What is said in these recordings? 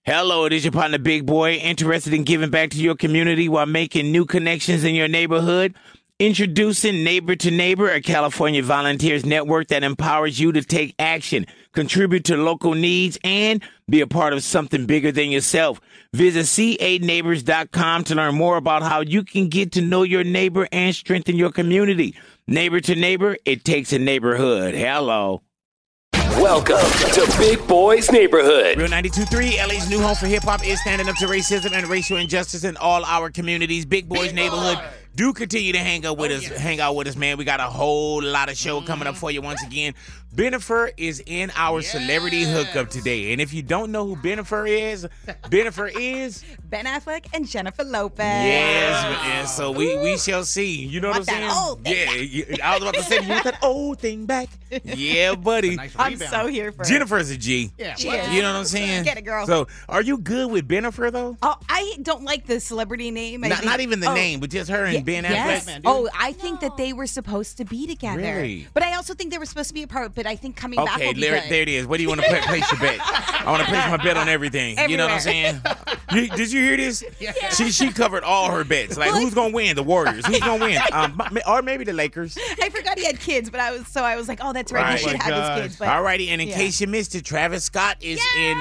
Hello, it is your partner, Big Boy, interested in giving back to your community while making new connections in your neighborhood. Introducing Neighbor to Neighbor, a California volunteers network that empowers you to take action, contribute to local needs, and be a part of something bigger than yourself. Visit ca-neighbors.com to learn more about how you can get to know your neighbor and strengthen your community. Neighbor to Neighbor, it takes a neighborhood. Hello. Welcome to Big Boy's Neighborhood. Real 92.3, LA's new home for hip-hop, is standing up to racism and racial injustice in all our communities. Big Boy's Neighborhood. Do continue to hang out with us, man. We got a whole lot of show coming up for you once again. Bennifer is in our celebrity hookup today. And if you don't know who Bennifer is Ben Affleck and Jennifer Lopez. Yes, and so we shall see. You know what I'm saying? Old thing I was about to say, you want that old thing back? Yeah, buddy. Nice I'm so here for it. Jennifer's a G. Yeah, you know what I'm saying? Get it, girl. So, are you good with Bennifer, though? Oh, I don't like the celebrity name. Not even the name, but just her and Ben Affleck. Yes. I think that they were supposed to be together. Really? But I also think they were supposed to be apart. But I think coming back will be good. There it is. What do you want to place your bet? I want to place my bet on everything. Everywhere. You know what I'm saying? Did you hear this? Yeah. She covered all her bets. Like, who's gonna win? The Warriors. Who's gonna win? Or maybe the Lakers. I forgot he had kids, but I was like, oh, that's right. He should have his kids. But alrighty, and in case you missed it, Travis Scott is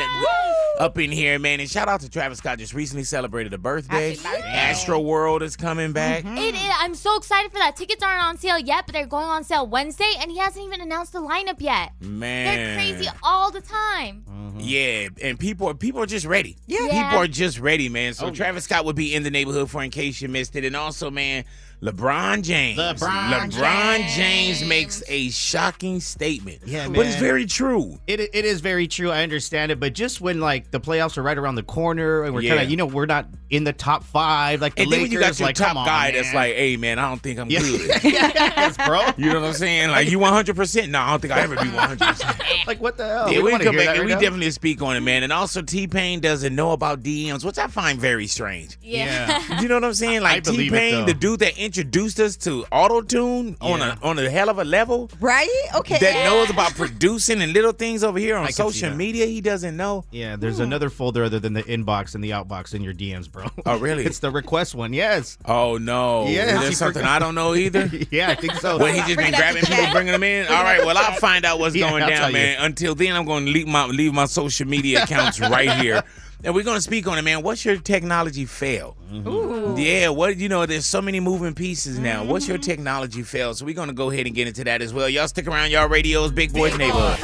up in here, man. And shout out to Travis Scott. Just recently celebrated a birthday. Astro World is coming back. I'm so excited for that. Tickets aren't on sale yet, but they're going on sale Wednesday, and he hasn't even announced the lineup yet. Man, they're crazy all the time. Yeah, and people are just ready. Yeah. People are just ready, man. So Travis Scott would be in the neighborhood for in case you missed it. And also, man, LeBron James. LeBron James makes a shocking statement. Yeah, man. But it's very true. It is very true. I understand it. But just when, like, the playoffs are right around the corner and we're kind of, we're not in the top 5, like the and Lakers. Then when you got your like, top guy man. that's like, hey, man, I don't think I'm good. Yes, bro. You know what I'm saying? Like, you 100%? No, I don't think I'll ever be 100%. Like, what the hell? Yeah, we can come back and we definitely speak on it, man. And also, T-Pain doesn't know about DMs, which I find very strange. Yeah. You know what I'm saying? Like, T-Pain, the dude that introduced us to auto-tune on a hell of a level. Right? Okay. That knows about producing and little things over here on social media he doesn't know. Yeah, there's another folder other than the inbox and the outbox in your DMs, bro. Oh, really? It's the request one, yes. Oh, no. Yes. Is there something I don't know either? Yeah, I think so. Well, he just been grabbing people, bringing them in? All right, well, I'll find out what's going down, man. Until then, I'm going to leave my social media accounts right here. And we're going to speak on it, man. What's your technology fail? Yeah, there's so many moving pieces now. What's your technology fail? So we're going to go ahead and get into that as well. Y'all stick around, y'all radios, Big Boy's Neighborhood.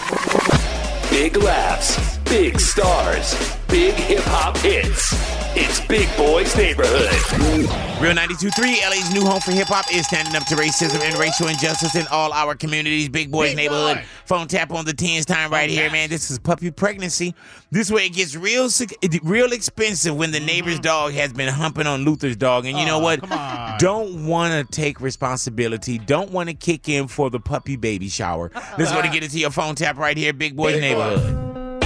Big laughs, big stars, big hip-hop hits. It's Big Boy's Neighborhood. Real 92.3, LA's new home for hip-hop, is standing up to racism and racial injustice in all our communities. Big Boy's Neighborhood. Boy. Phone tap on the 10s time right here, man. This is puppy pregnancy. This way it gets real expensive when the neighbor's dog has been humping on Luther's dog. And you know what? Come on. Don't want to take responsibility. Don't want to kick in for the puppy baby shower. Let's go to get into your phone tap right here, Big Boy's Neighborhood.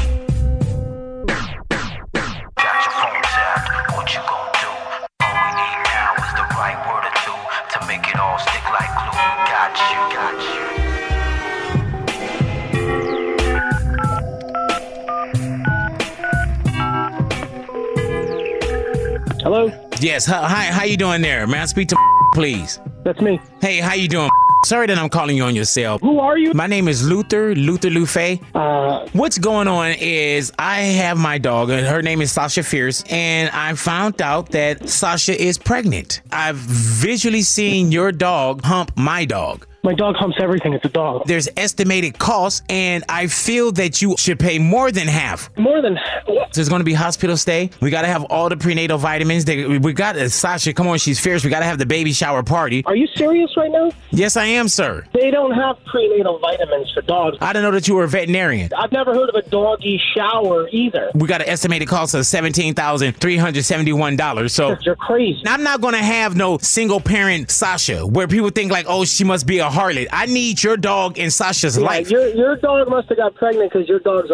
Hello? Yes, hi, how you doing there? May I speak to please? That's me. Hey, how you doing? Sorry that I'm calling you on your cell. Who are you? My name is Luther Lufay. What's going on is I have my dog, and her name is Sasha Fierce, and I found out that Sasha is pregnant. I've visually seen your dog hump my dog. My dog humps everything. It's a dog. There's estimated costs, and I feel that you should pay more than half. More than what? There's going to be hospital stay. We got to have all the prenatal vitamins. We got Sasha. Come on, she's fierce. We got to have the baby shower party. Are you serious right now? Yes, I am, sir. They don't have prenatal vitamins for dogs. I didn't know that you were a veterinarian. I've never heard of a doggy shower either. We got an estimated cost of $17,371. So you're crazy. I'm not going to have no single parent Sasha where people think like, oh, she must be a harlot. I need your dog in Sasha's life. Your dog must have got pregnant because your dog's a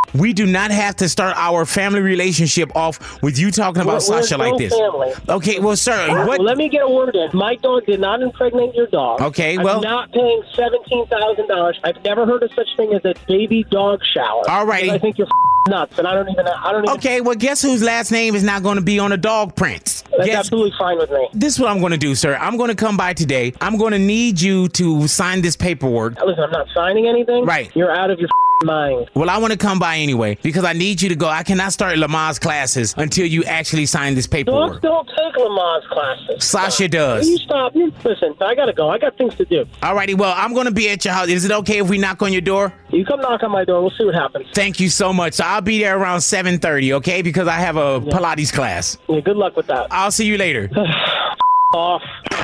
We do not have to start our family relationship off with you talking about Sasha like this. Family. Okay, well, sir, what? Well, let me get a word in. My dog did not impregnate your dog. Okay, I'm well, not paying $17,000. I've never heard of such thing as a baby dog shower. All righty. I think you're nuts, and I don't even. Okay, well, guess whose last name is not going to be on the dog prints? That's absolutely fine with me. This is what I'm going to do, sir. I'm going to come by today. I'm going to need you to sign this paperwork. Listen, I'm not signing anything. Right. You're out of your mind. Well, I want to come by anyway because I need you to go. I cannot start Lamaze classes until you actually sign this paperwork. Dogs don't take Lamaze classes. Sasha does. You stop. Listen, I got to go. I got things to do. Alrighty, well, I'm going to be at your house. Is it okay if we knock on your door? You come knock on my door. We'll see what happens. Thank you so much. So I'll be there around 7:30, okay? Because I have a Pilates class. Yeah, good luck with that. I'll see you later. Off.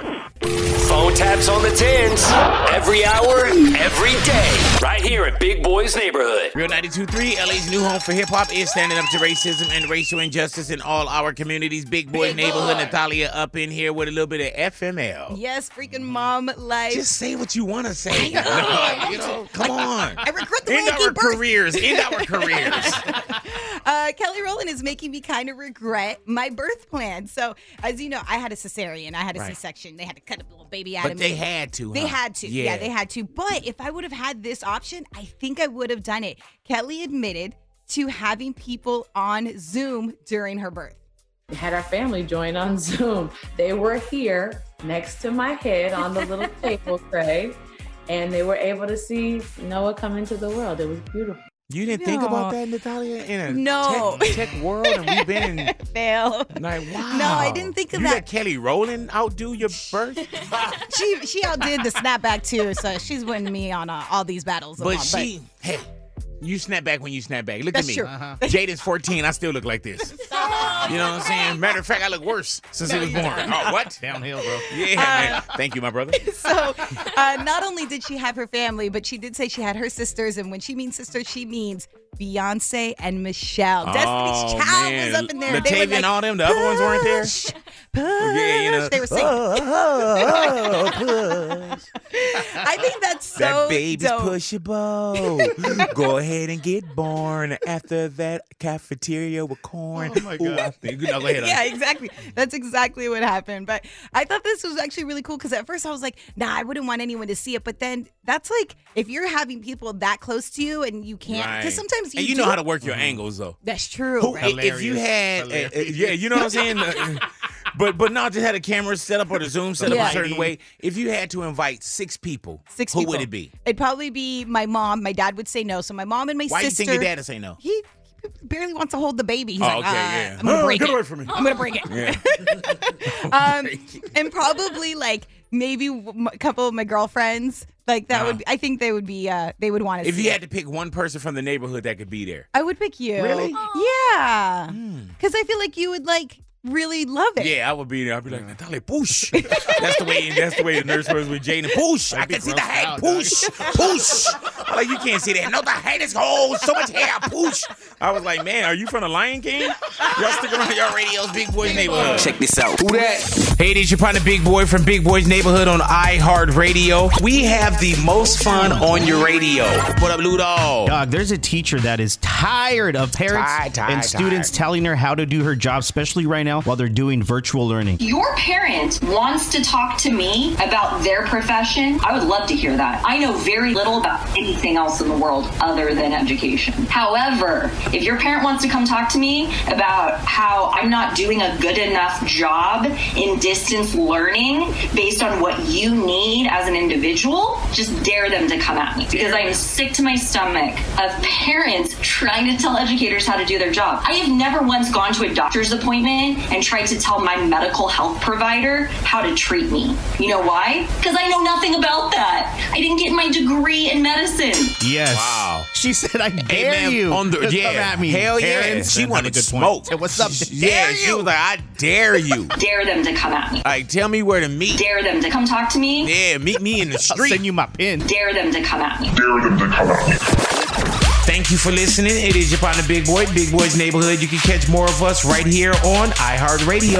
Phone taps on the tins. Every hour, every day. Right here at Big Boy's Neighborhood. Real 92.3, LA's new home for hip-hop, is standing up to racism and racial injustice in all our communities. Big Boy's Neighborhood. Natalia up in here with a little bit of FML. Yes, freaking mom life. Just say what you want to say. Come on. I regret the way End I gave our birth. careers. End our careers. Kelly Rowland is making me kind of regret my birth plan. So, as you know, I had a cesarean. I had a C-section. They had to cut a little baby out of me. But they had to, They huh? had to. Yeah, they had to. But if I would have had this option, I think I would have done it. Kelly admitted to having people on Zoom during her birth. We had our family join on Zoom. They were here next to my head on the little table tray, and they were able to see Noah come into the world. It was beautiful. You didn't think about that, Natalia? In No. a tech world, and we've been in... Fail. Like, wow. No, I didn't think of you that. let Kelly Rowland outdo your birth? She outdid the snapback too, so she's winning me on all these battles. But hey, you snap back when you snap back. Look That's at me. true. Jaden's 14. I still look like this. You know what I'm saying? Matter of fact, I look worse since he was born. Oh, what? Downhill, bro. Yeah, man. Thank you, my brother. So not only did she have her family, but she did say she had her sisters. And when she means sisters, she means Beyonce and Michelle. Destiny's Child man. was up in there. Latavia and all them, the other ones weren't there? Push. Yeah, you know. They were singing. I think that's so That baby's dope. pushable. Go ahead and get born after that cafeteria with corn. Oh, my God. No, go ahead. Yeah, exactly. That's exactly what happened. But I thought this was actually really cool because at first I was like, nah, I wouldn't want anyone to see it. But then that's like, if you're having people that close to you and you can't, because sometimes and you know how to work your angles, though. That's true. Right? If you had, yeah, you know what I'm saying? But not just had a camera set up or the Zoom set up a certain way. If you had to invite 6 people, who would it be? It'd probably be my mom. My dad would say no. So my mom and my Why sister. do you think your dad would say no? He barely wants to hold the baby. He's Oh, like, okay, yeah. I'm going to break get it. away from me. I'm going to break it. Yeah. And probably like maybe a couple of my girlfriends. Like that would be, I think they would be, they would want to If see you it. had to pick one person from the neighborhood that could be there. I would pick you. Really? Yeah. Because I feel like you would like really love it. Yeah, I would be there. I'd be like, Natalia, push. That's the way the nurse was with Jaden. Push. I can see the hair. Push. Push. I'm like, you can't see that. No, the hair is gold. So much hair. Push. I was like, man, are you from the Lion King? Y'all stick around y'all radios, Big Boy's Neighborhood. Check this out. Who that? Hey, this your partner, Big Boy from Big Boy's Neighborhood on iHeartRadio. We have the most fun on your radio. What up, Lou Dog? Dog, there's a teacher that is tired of parents and students telling her how to do her job, especially right now while they're doing virtual learning. Your parent wants to talk to me about their profession. I would love to hear that. I know very little about anything else in the world other than education. However, if your parent wants to come talk to me about how I'm not doing a good enough job in distance learning based on what you need as an individual, just dare them to come at me, because I am sick to my stomach of parents trying to tell educators how to do their job. I have never once gone to a doctor's appointment and tried to tell my medical health provider how to treat me. You know why? Because I know nothing about that. I didn't get my degree in medicine. Yes. Wow. She said, I dare man, you to come at me. Hell yeah. Parents, She that's wanted a good smoke. point. Hey, what's up? Yeah, she was like, I dare you. Dare them to come at me. Like, tell me where to meet. Dare them to come talk to me. Yeah, meet me in the I'll street. send you my pin. Dare them to come at me. Thank you for listening. It is your partner, Big Boy, Big Boy's Neighborhood. You can catch more of us right here on iHeartRadio.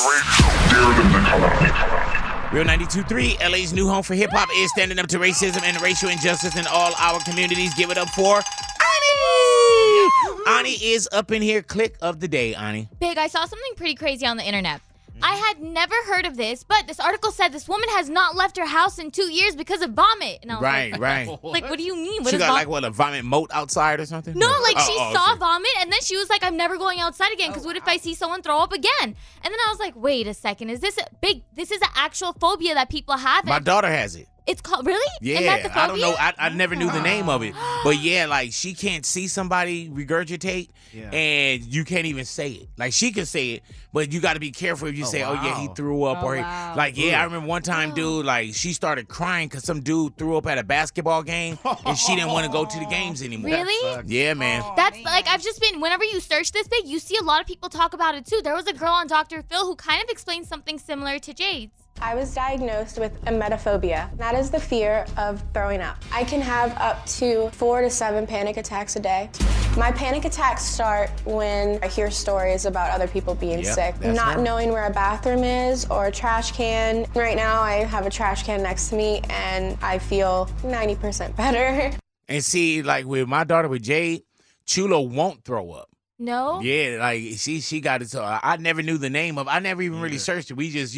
Real 92.3, LA's new home for hip-hop, is standing up to racism and racial injustice in all our communities. Give it up for Annie! Ani is up in here. Click of the day, Ani. Big, I saw something pretty crazy on the internet. I had never heard of this, but this article said this woman has not left her house in 2 years because of vomit. And I was Right. like, what do you mean? What She is got a vomit moat outside or something? No, like she saw okay. vomit, and then she was like, I'm never going outside again, because what if I see someone throw up again? And then I was like, wait a second, this is an actual phobia that people have. My daughter has it. It's called, really? Yeah, I don't know. I never knew the name of it. But yeah, like she can't see somebody regurgitate and you can't even say it. Like she can say it, but you got to be careful if you say, oh yeah, he threw up. I remember one time, dude, like she started crying because some dude threw up at a basketball game and she didn't want to go to the games anymore. Really? Yeah, man. That's like, I've just been, whenever you search this big, you see a lot of people talk about it too. There was a girl on Dr. Phil who kind of explained something similar to Jade's. I was diagnosed with emetophobia. That is the fear of throwing up. I can have up to 4 to 7 panic attacks a day. My panic attacks start when I hear stories about other people being sick, not knowing where a bathroom is or a trash can. Right now, I have a trash can next to me, and I feel 90% better. And see, like with my daughter, with Jade, Chulo won't throw up. No? Yeah, like she got it. So I never knew the name of it. I never even really searched it. We just,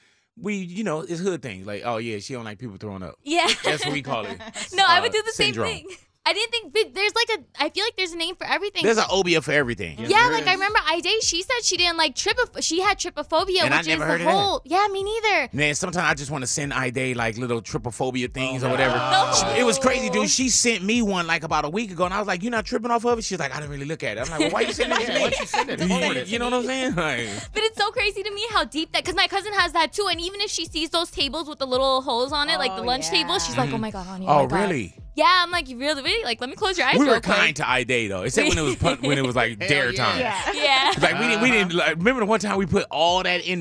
it's hood things. Like, oh, yeah, she don't like people throwing up. Yeah. That's what we call it. No, I would do the syndrome. same thing. I didn't think there's I feel like there's a name for everything. There's an obia for everything. Yeah, like I remember Ida, she said she didn't like she had trypophobia, And which I never is heard the of whole. Yeah, me neither. Man, sometimes I just want to send Ida like little trypophobia things or whatever. No. It was crazy, dude. She sent me one like about a week ago, and I was like, "You're not tripping off of it?" She's like, "I didn't really look at it." I'm like, "Well, why you sending it to me? Why'd you send it? You know what I'm saying?" Like, But it's so crazy to me how deep that, because my cousin has that too, and even if she sees those tables with the little holes on it, like the lunch table, she's like, "Oh my god, honey." oh, my God. really? Yeah, I'm like, you really? Like, let me close your eyes. We real were quick. kind to Ida though, except when it was like dare time. Yeah. Like we didn't like, remember the one time we put all that in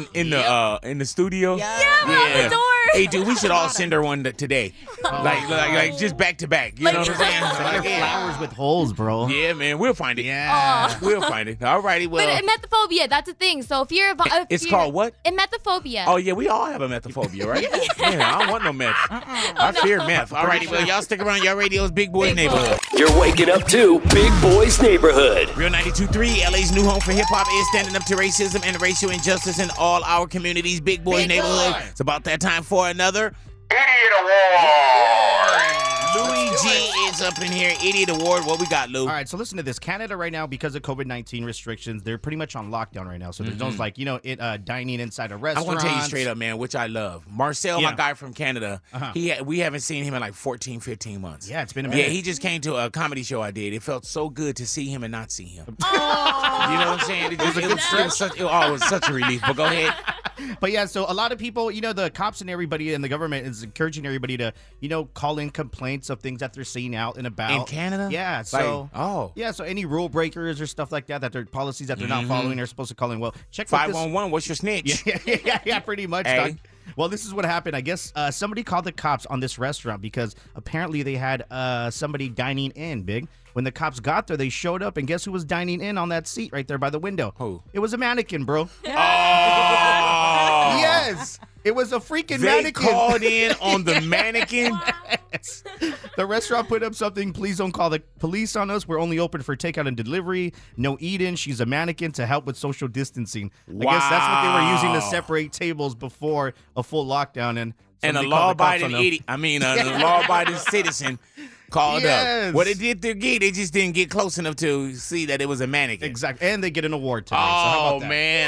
the studio. Yeah, we're on the door. Hey, dude, we should all send her one today. Like just back to back. You know what I'm saying? Like flowers with holes, bro. Yeah, man, we'll find it. Yeah. We'll find it. All righty, well. But emetophobia, that's a thing. So if you're It's called what? Emetophobia. Oh, yeah, we all have a methophobia, right? Yeah, I don't want no meth. I fear meth. All righty, well, y'all stick around. Y'all radio's Big Boys Neighborhood. You're waking up to Big Boys Neighborhood. Real 92.3, LA's new home for hip-hop, is standing up to racism and racial injustice in all our communities. Big Boys Neighborhood. It's about that time for another Idiot Award. Louis G is up in here. Idiot Award. What we got, Lou? All right, so listen to this. Canada right now, because of COVID-19 restrictions, they're pretty much on lockdown right now. So there's no dining inside a restaurant. I want to tell you straight up, man, which I love. Marcel, my guy from Canada, we haven't seen him in like 14, 15 months. Yeah, it's been a minute. Yeah, he just came to a comedy show I did. It felt so good to see him and not see him. You know what I'm saying? It was such a relief. But go ahead. But yeah, so a lot of people, the cops and everybody and the government is encouraging everybody to, call in complaints of things that they're seeing out and about. In Canada? Yeah. So, yeah, so any rule breakers or stuff like that their policies that they're not following, they're supposed to call in. Well, check 511, what's your snitch? Yeah, pretty much. Hey. Well, this is what happened. I guess somebody called the cops on this restaurant because apparently they had somebody dining in, Big. When the cops got there, they showed up, and guess who was dining in on that seat right there by the window? Who? It was a mannequin, bro. Oh! Yes! It was a freaking They mannequin. called in on the mannequin? Yes. The restaurant put up something, please don't call the police on us. We're only open for takeout and delivery. No eat-in. She's a mannequin to help with social distancing. I guess that's what they were using to separate tables before a full lockdown. And a law-abiding idiot, a law-abiding citizen called up. What it did they just didn't get close enough to see that it was a mannequin. Exactly. And they get an award today. So how about that? Man.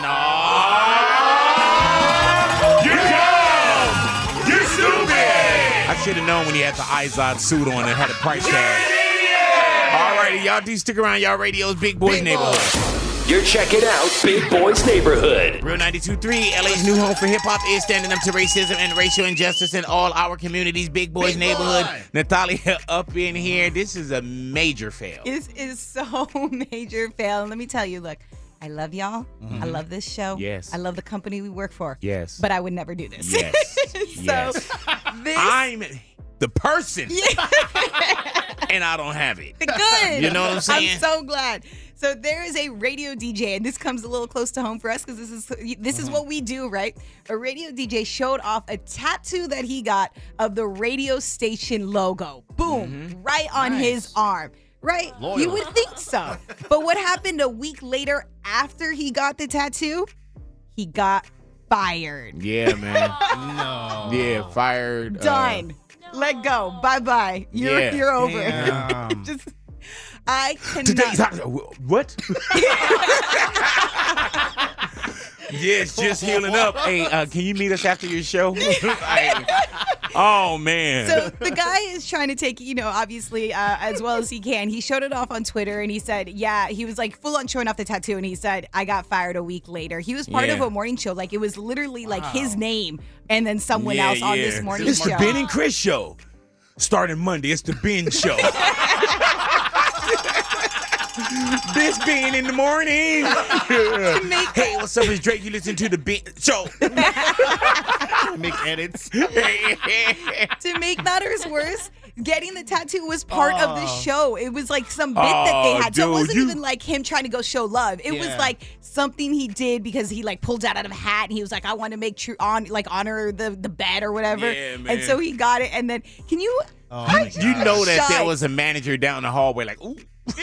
You're dumb! You're stupid! I should have known when he had the Izod suit on and had a price tag. All righty, y'all do stick around. Y'all radio's Big Boys Neighborhood. You're checking out Big Boys Neighborhood. Real 92.3, LA's new home for hip-hop, is standing up to racism and racial injustice in all our communities. Big Boys Neighborhood. Natalia up in here. This is a major fail. This is so major fail. And let me tell you, look, I love y'all. I love this show. Yes. I love the company we work for. Yes. But I would never do this. Yes. I'm the person. And I don't have it. Good. You know what I'm saying? I'm so glad. So there is a radio DJ, and this comes a little close to home for us because this is what we do, right? A radio DJ showed off a tattoo that he got of the radio station logo. Boom. Right on his arm. Right? Loyal. You would think so. But what happened a week later after he got the tattoo? He got fired. Yeah, man. No. Yeah, fired. Done. Let go. Bye-bye. You're over. Damn. Just, I Today's cannot. what? Yes, just healing up. Hey, can you meet us after your show? Oh, man. So the guy is trying to take, obviously, as well as he can. He showed it off on Twitter and he said, he was like full on showing off the tattoo. And he said, I got fired a week later. He was part of a morning show. Like it was literally like his name and then someone else on this morning it's show. the Ben and Chris show. Starting Monday, it's the Ben show. This Ben in the morning. Hey, what's up? It's Drake. You listen to the Ben show. Make edits. To make matters worse, getting the tattoo was part of the show. It was like some bit that they had. So it wasn't even like him trying to go show love. It was like something he did because he like pulled out of a hat and he was like, I want to make honor the bed or whatever. Yeah, man. And so he got it. And then can you You know that there Shy. was a manager down the hallway like, ooh.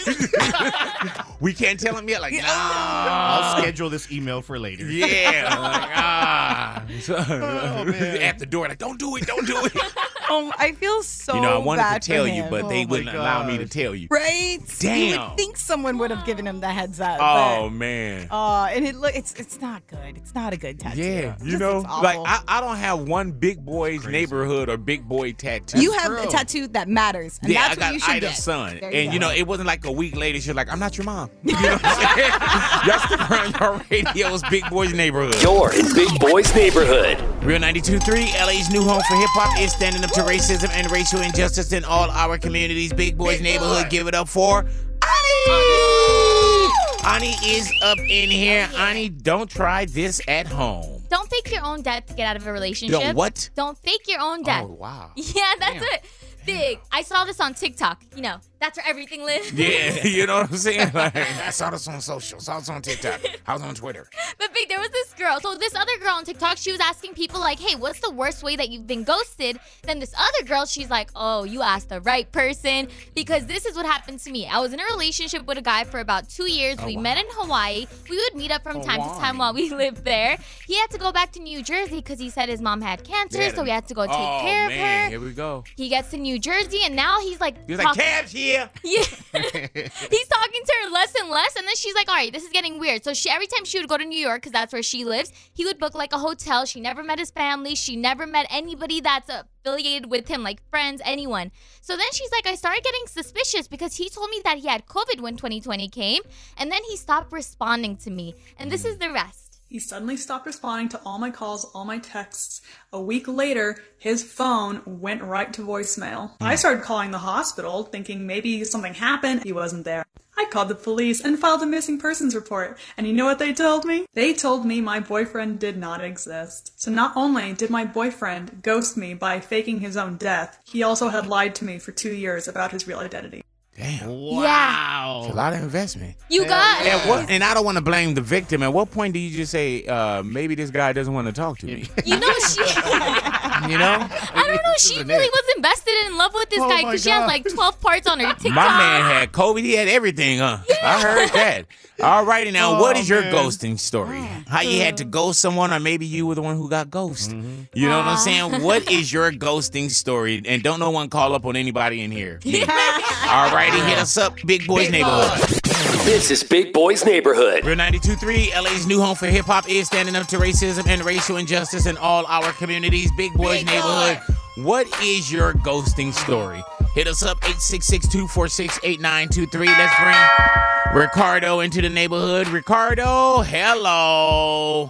We can't tell him yet. Like, nah. I'll schedule this email for later. Yeah. Like, So, man. at the door, like, don't do it. I feel so I wanted bad to tell for you, him. but they Oh, my wouldn't allow me to gosh. tell you. Right? You Damn. would think someone would have given him the heads up. Oh, man. And it's not good. It's not a good tattoo. Yeah, It's awful. like I don't have one big boy's neighborhood or big boy tattoo. You have a tattoo that matters, and Yeah, that's I got what you should Ida's get. son. There And, you go. it wasn't like a week later, she's like, I'm not your mom. You know what I'm saying? Y'all stick around your radio's Big Boy's Neighborhood. You're in Big Boy's Neighborhood. Real 92.3, LA's new home for hip-hop, is standing up to racism and racial injustice in all our communities. Big Boy's Neighborhood, give it up for Ani! Ani is up in here. Ani, don't try this at home. Don't fake your own death to get out of a relationship. Don't what? Don't fake your own death. Oh, wow. Yeah, that's it. Big. I saw this on TikTok. That's where everything lives. Yeah, you know what I'm saying? Like, I saw this on social, saw this on TikTok, I was on Twitter. But Big, there was this girl. So this other girl on TikTok, she was asking people like, hey, what's the worst way that you've been ghosted? Then this other girl, she's like, oh, you asked the right person. Because this is what happened to me. I was in a relationship with a guy for about 2 years. We met in Hawaii. We would meet up from time to time while we lived there. He had to go back to New Jersey because he said his mom had cancer, so he had to go take care of her. Here we go. He gets to New Jersey, and now he's like... He was like, Cab's here. Yeah. He's talking to her less and less, and then she's like, all right, this is getting weird. So every time she would go to New York, because that's where she lives, he would book like a hotel. She never met his family. She never met anybody that's affiliated with him, like friends, anyone. So then she's like, I started getting suspicious because he told me that he had COVID when 2020 came, and then he stopped responding to me. And this is the rest. He suddenly stopped responding to all my calls, all my texts. A week later, his phone went right to voicemail. I started calling the hospital, thinking maybe something happened. He wasn't there. I called the police and filed a missing persons report. And you know what they told me? They told me my boyfriend did not exist. So not only did my boyfriend ghost me by faking his own death, he also had lied to me for 2 years about his real identity. Damn. Wow. It's a lot of investment. You got And I don't want to blame the victim. At what point do you just say, maybe this guy doesn't want to talk to me? she... You know? I don't know. She really was invested in love with this guy because she has like 12 parts on her TikTok. My man had COVID. He had everything, huh? I heard that. All righty, now, what is your ghosting story? How you had to ghost someone, or maybe you were the one who got ghosted. You know what I'm saying? What is your ghosting story? And don't no one call up on anybody in here. All righty, hit us up, Big Boy's Neighborhood. This is Big Boy's Neighborhood. Real 92.3, LA's new home for hip-hop, is standing up to racism and racial injustice in all our communities. Big Boy's Neighborhood. What is your ghosting story? Hit us up, 866-246-8923. Let's bring Ricardo into the neighborhood. Ricardo, hello.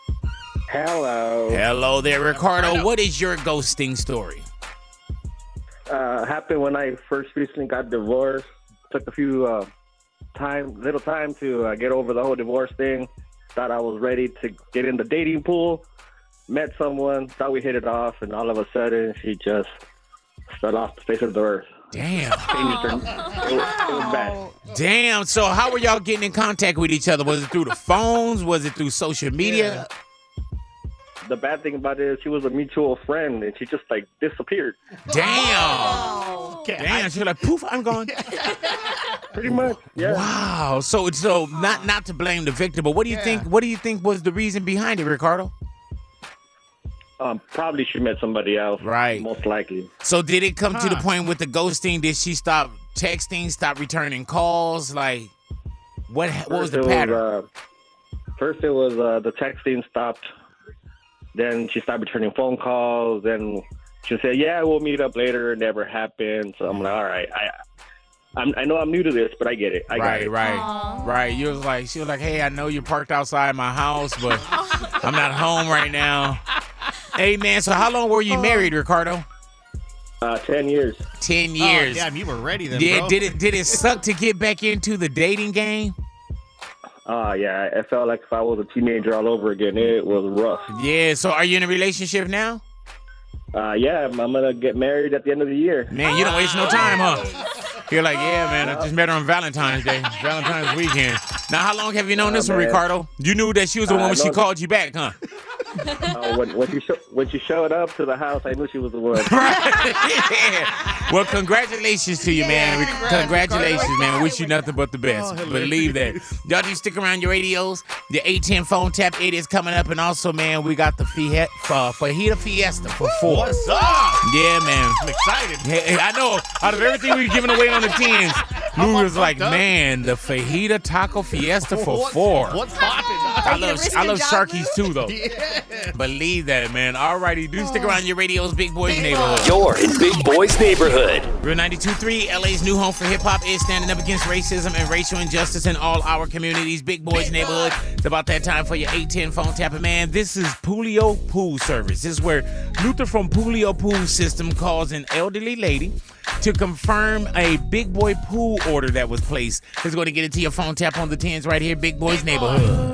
Hello there, Ricardo. What is your ghosting story? Happened when I first recently got divorced. Took a few little time to get over the whole divorce thing. Thought I was ready to get in the dating pool. Met someone, thought we hit it off, and all of a sudden she just fell off the face of the earth. Damn. It was bad. Damn. So how were y'all getting in contact with each other? Was it through the phones? Was it through social media? The bad thing about it is she was a mutual friend, and she just disappeared. Damn. Damn. She's like, poof, I'm gone. Pretty much, yeah. Wow. So not to blame the victim, but what do you think? What do you think was the reason behind it, Ricardo? Probably she met somebody else. Right. Most likely. So did it come to the point with the ghosting? Did she stop texting, stop returning calls? Like, what was the pattern? First, it was the texting stopped. Then she stopped returning phone calls. Then she said, "Yeah, we'll meet up later." It never happened. So I'm like, "All right, I know I'm new to this, but I get it. I got it." Right. She was like, "Hey, I know you're parked outside my house, but I'm not home right now." Hey, man, so how long were you married, Ricardo? 10 years. 10 years. Oh, damn, you were ready then, yeah, bro. Did it suck to get back into the dating game? Yeah, it felt like if I was a teenager all over again. It was rough. Yeah, so are you in a relationship now? Yeah, I'm going to get married at the end of the year. Man, you don't waste no time, huh? You're like, yeah, man, I just met her on Valentine's Day, Valentine's weekend. Now, how long have you known this one, Ricardo? You knew that she was the one when she called you back, huh? When she showed up to the house, I knew she was the one. Yeah. Well, congratulations to you, man. Congratulations, man. We wish you nothing but the best. Believe that. Y'all just stick around your radios. The 810 phone tap 8 is coming up. And also, man, we got the Fajita Fiesta for 4. What's up? Yeah, man. I'm excited. Hey, I know. Out of everything we're giving away on the 10s, Lou was like, man, the Fajita Taco Fiesta for 4. What's poppin'? I love Sharkies too, though. Yeah. Believe that, man. Alrighty, do stick around your radio's Big Boys Neighborhood. You're in Big Boys Neighborhood. Real 92.3, LA's new home for hip-hop, is standing up against racism and racial injustice in all our communities. Big Boys Neighborhood. It's about that time for your 810 phone tapping, man. This is Puleo Pool Service. This is where Luther from Puleo Pool System calls an elderly lady to confirm a big boy pool order that was placed. He's going to get it to your phone tap on the 10s right here, Big Boys Neighborhood.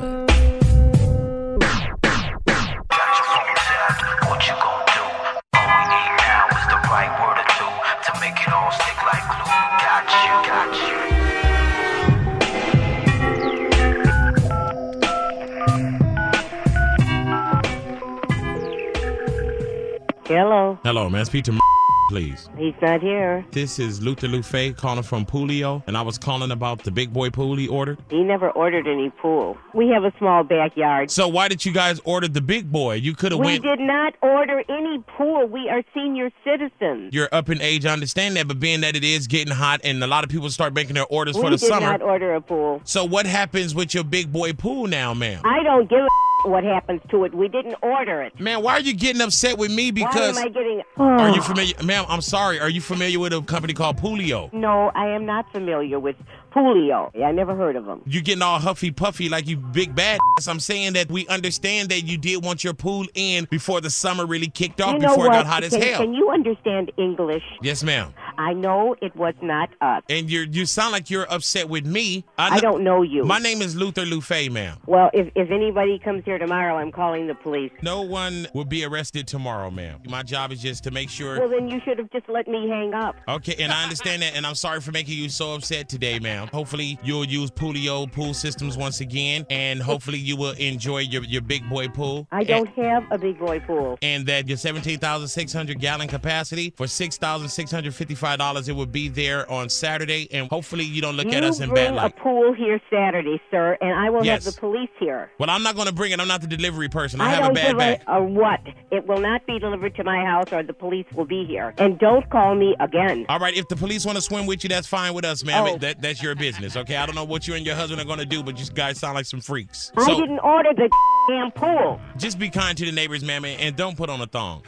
Hello. Hello, man. Speak to please. He's not here. This is Luther Lufe calling from Puleo, and I was calling about the big boy pool he ordered. He never ordered any pool. We have a small backyard. So why did you guys order the big boy? You could have We did not order any pool. We are senior citizens. You're up in age, I understand that, but being that it is getting hot and a lot of people start making their orders for the summer. We did not order a pool. So what happens with your big boy pool now, ma'am? I don't give a what happens to it. We didn't order it. Man, why are you getting upset with me? Because why am I getting... Are you familiar? Ma'am, I'm sorry. Are you familiar with a company called Puleo? No, I am not familiar with Puleo. I never heard of them. You getting all huffy puffy like you big bad. I'm saying that we understand that you did want your pool in before the summer really kicked off, before it got hot as hell. Can you understand English? Yes, ma'am. I know it was not us. And you sound like you're upset with me. I don't know you. My name is Luther Lufe, ma'am. Well, if anybody comes here tomorrow, I'm calling the police. No one will be arrested tomorrow, ma'am. My job is just to make sure. Well, then you should have just let me hang up. Okay, and I understand that, and I'm sorry for making you so upset today, ma'am. Hopefully, you'll use Puleo Pool Systems once again, and hopefully you will enjoy your big boy pool. I don't have a big boy pool. And that your 17,600 gallon capacity for $6,655, it will be there on Saturday, and hopefully you don't look at us in bad light. A pool here Saturday, sir, and I will have the police here. Well, I'm not going to bring it. I'm not the delivery person. I have a bad back. What? It will not be delivered to my house, or the police will be here. And don't call me again. All right, if the police want to swim with you, that's fine with us, ma'am. That's your business, okay? I don't know what you and your husband are going to do, but you guys sound like some freaks. I didn't order the damn pool. Just be kind to the neighbors, ma'am, and don't put on a thong.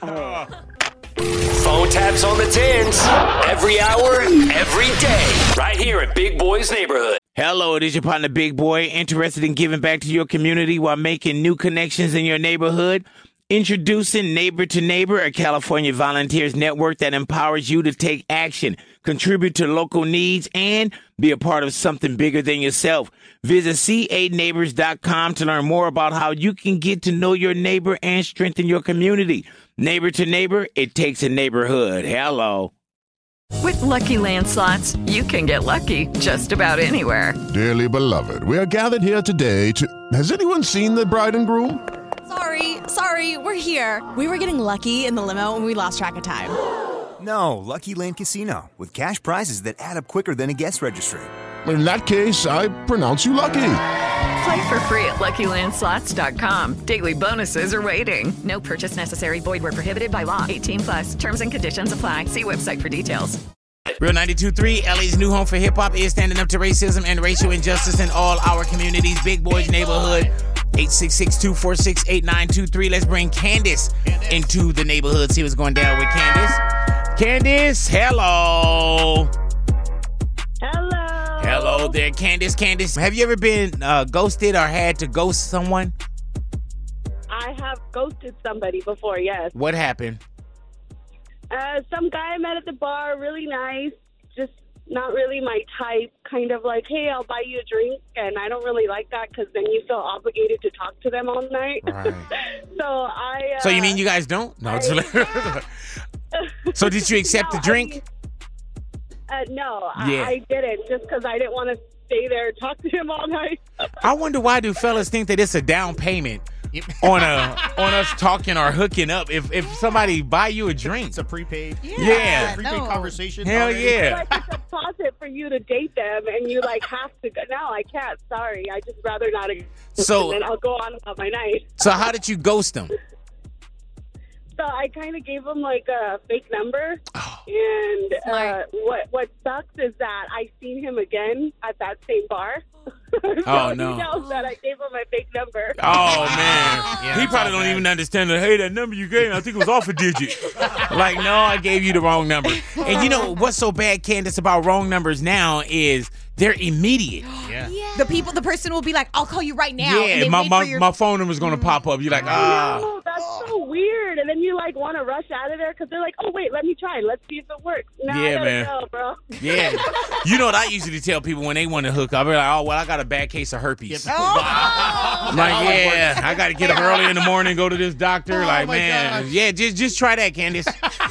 Phone taps on the 10s. Every hour, every day. Right here at Big Boys Neighborhood. Hello, it is your partner, Big Boy, interested in giving back to your community while making new connections in your neighborhood. Introducing Neighbor to Neighbor, a California volunteers network that empowers you to take action, contribute to local needs, and be a part of something bigger than yourself. Visit c8neighbors.com to learn more about how you can get to know your neighbor and strengthen your community. Neighbor to Neighbor, it takes a neighborhood. Hello. With Lucky Land Slots, you can get lucky just about anywhere. Dearly beloved, we are gathered here today to... Has anyone seen the bride and groom? Sorry, we're here. We were getting lucky in the limo and we lost track of time. No, Lucky Land Casino, with cash prizes that add up quicker than a guest registry. In that case, I pronounce you lucky. Play for free at LuckyLandSlots.com. Daily bonuses are waiting. No purchase necessary. Void where prohibited by law. 18+. Terms and conditions apply. See website for details. Real 92.3, LA's new home for hip-hop, is standing up to racism and racial injustice in all our communities. Big Boys Neighborhood, 866-246-8923. Let's bring Candace into the neighborhood, see what's going down with Candace. Candace, hello. Hello. Hello there, Candace. Candace, have you ever been ghosted or had to ghost someone? I have ghosted somebody before, yes. What happened? Some guy I met at the bar, really nice, just not really my type, kind of like, hey, I'll buy you a drink, and I don't really like that because then you feel obligated to talk to them all night. Right. So you mean you guys don't? No. So did you accept the drink? No, Yeah. I didn't, just because I didn't want to stay there and talk to him all night. I wonder why do fellas think that it's a down payment on us talking or hooking up if somebody buy you a drink. It's a prepaid. Yeah. Prepaid conversation. Hell already. yeah. Like it's a deposit for you to date them, and you like have to go. No, I can't. Sorry, I just rather not. So- and then I'll go on about my night. So how did you ghost them? So I kind of gave him like a fake number, Oh. and what sucks is that I seen him again at that same bar. Oh, no. He knows that I gave him my fake number. Oh man, Yeah, he it's probably all don't bad. even understand that. Hey, that number you gave, I think it was off a digit. Like, no, I gave you the wrong number. And you know what's so bad, Candace, about wrong numbers now is they're immediate. Yeah. The person will be like, I'll call you right now. and Yeah, they wait for your... my phone number's gonna pop up. You're like, Oh, that's so weird. And then you like want to rush out of there because they're like, oh wait, let me try. Let's see if it works. No, Yeah, I gotta man. go, bro. yeah. You know what I usually tell people when they want to hook up? I'm like, oh well, I got a bad case of herpes. Oh. I'm like, yeah, I got to get up early in the morning, go to this doctor. Like, my man, gosh. yeah, just try that, Candace.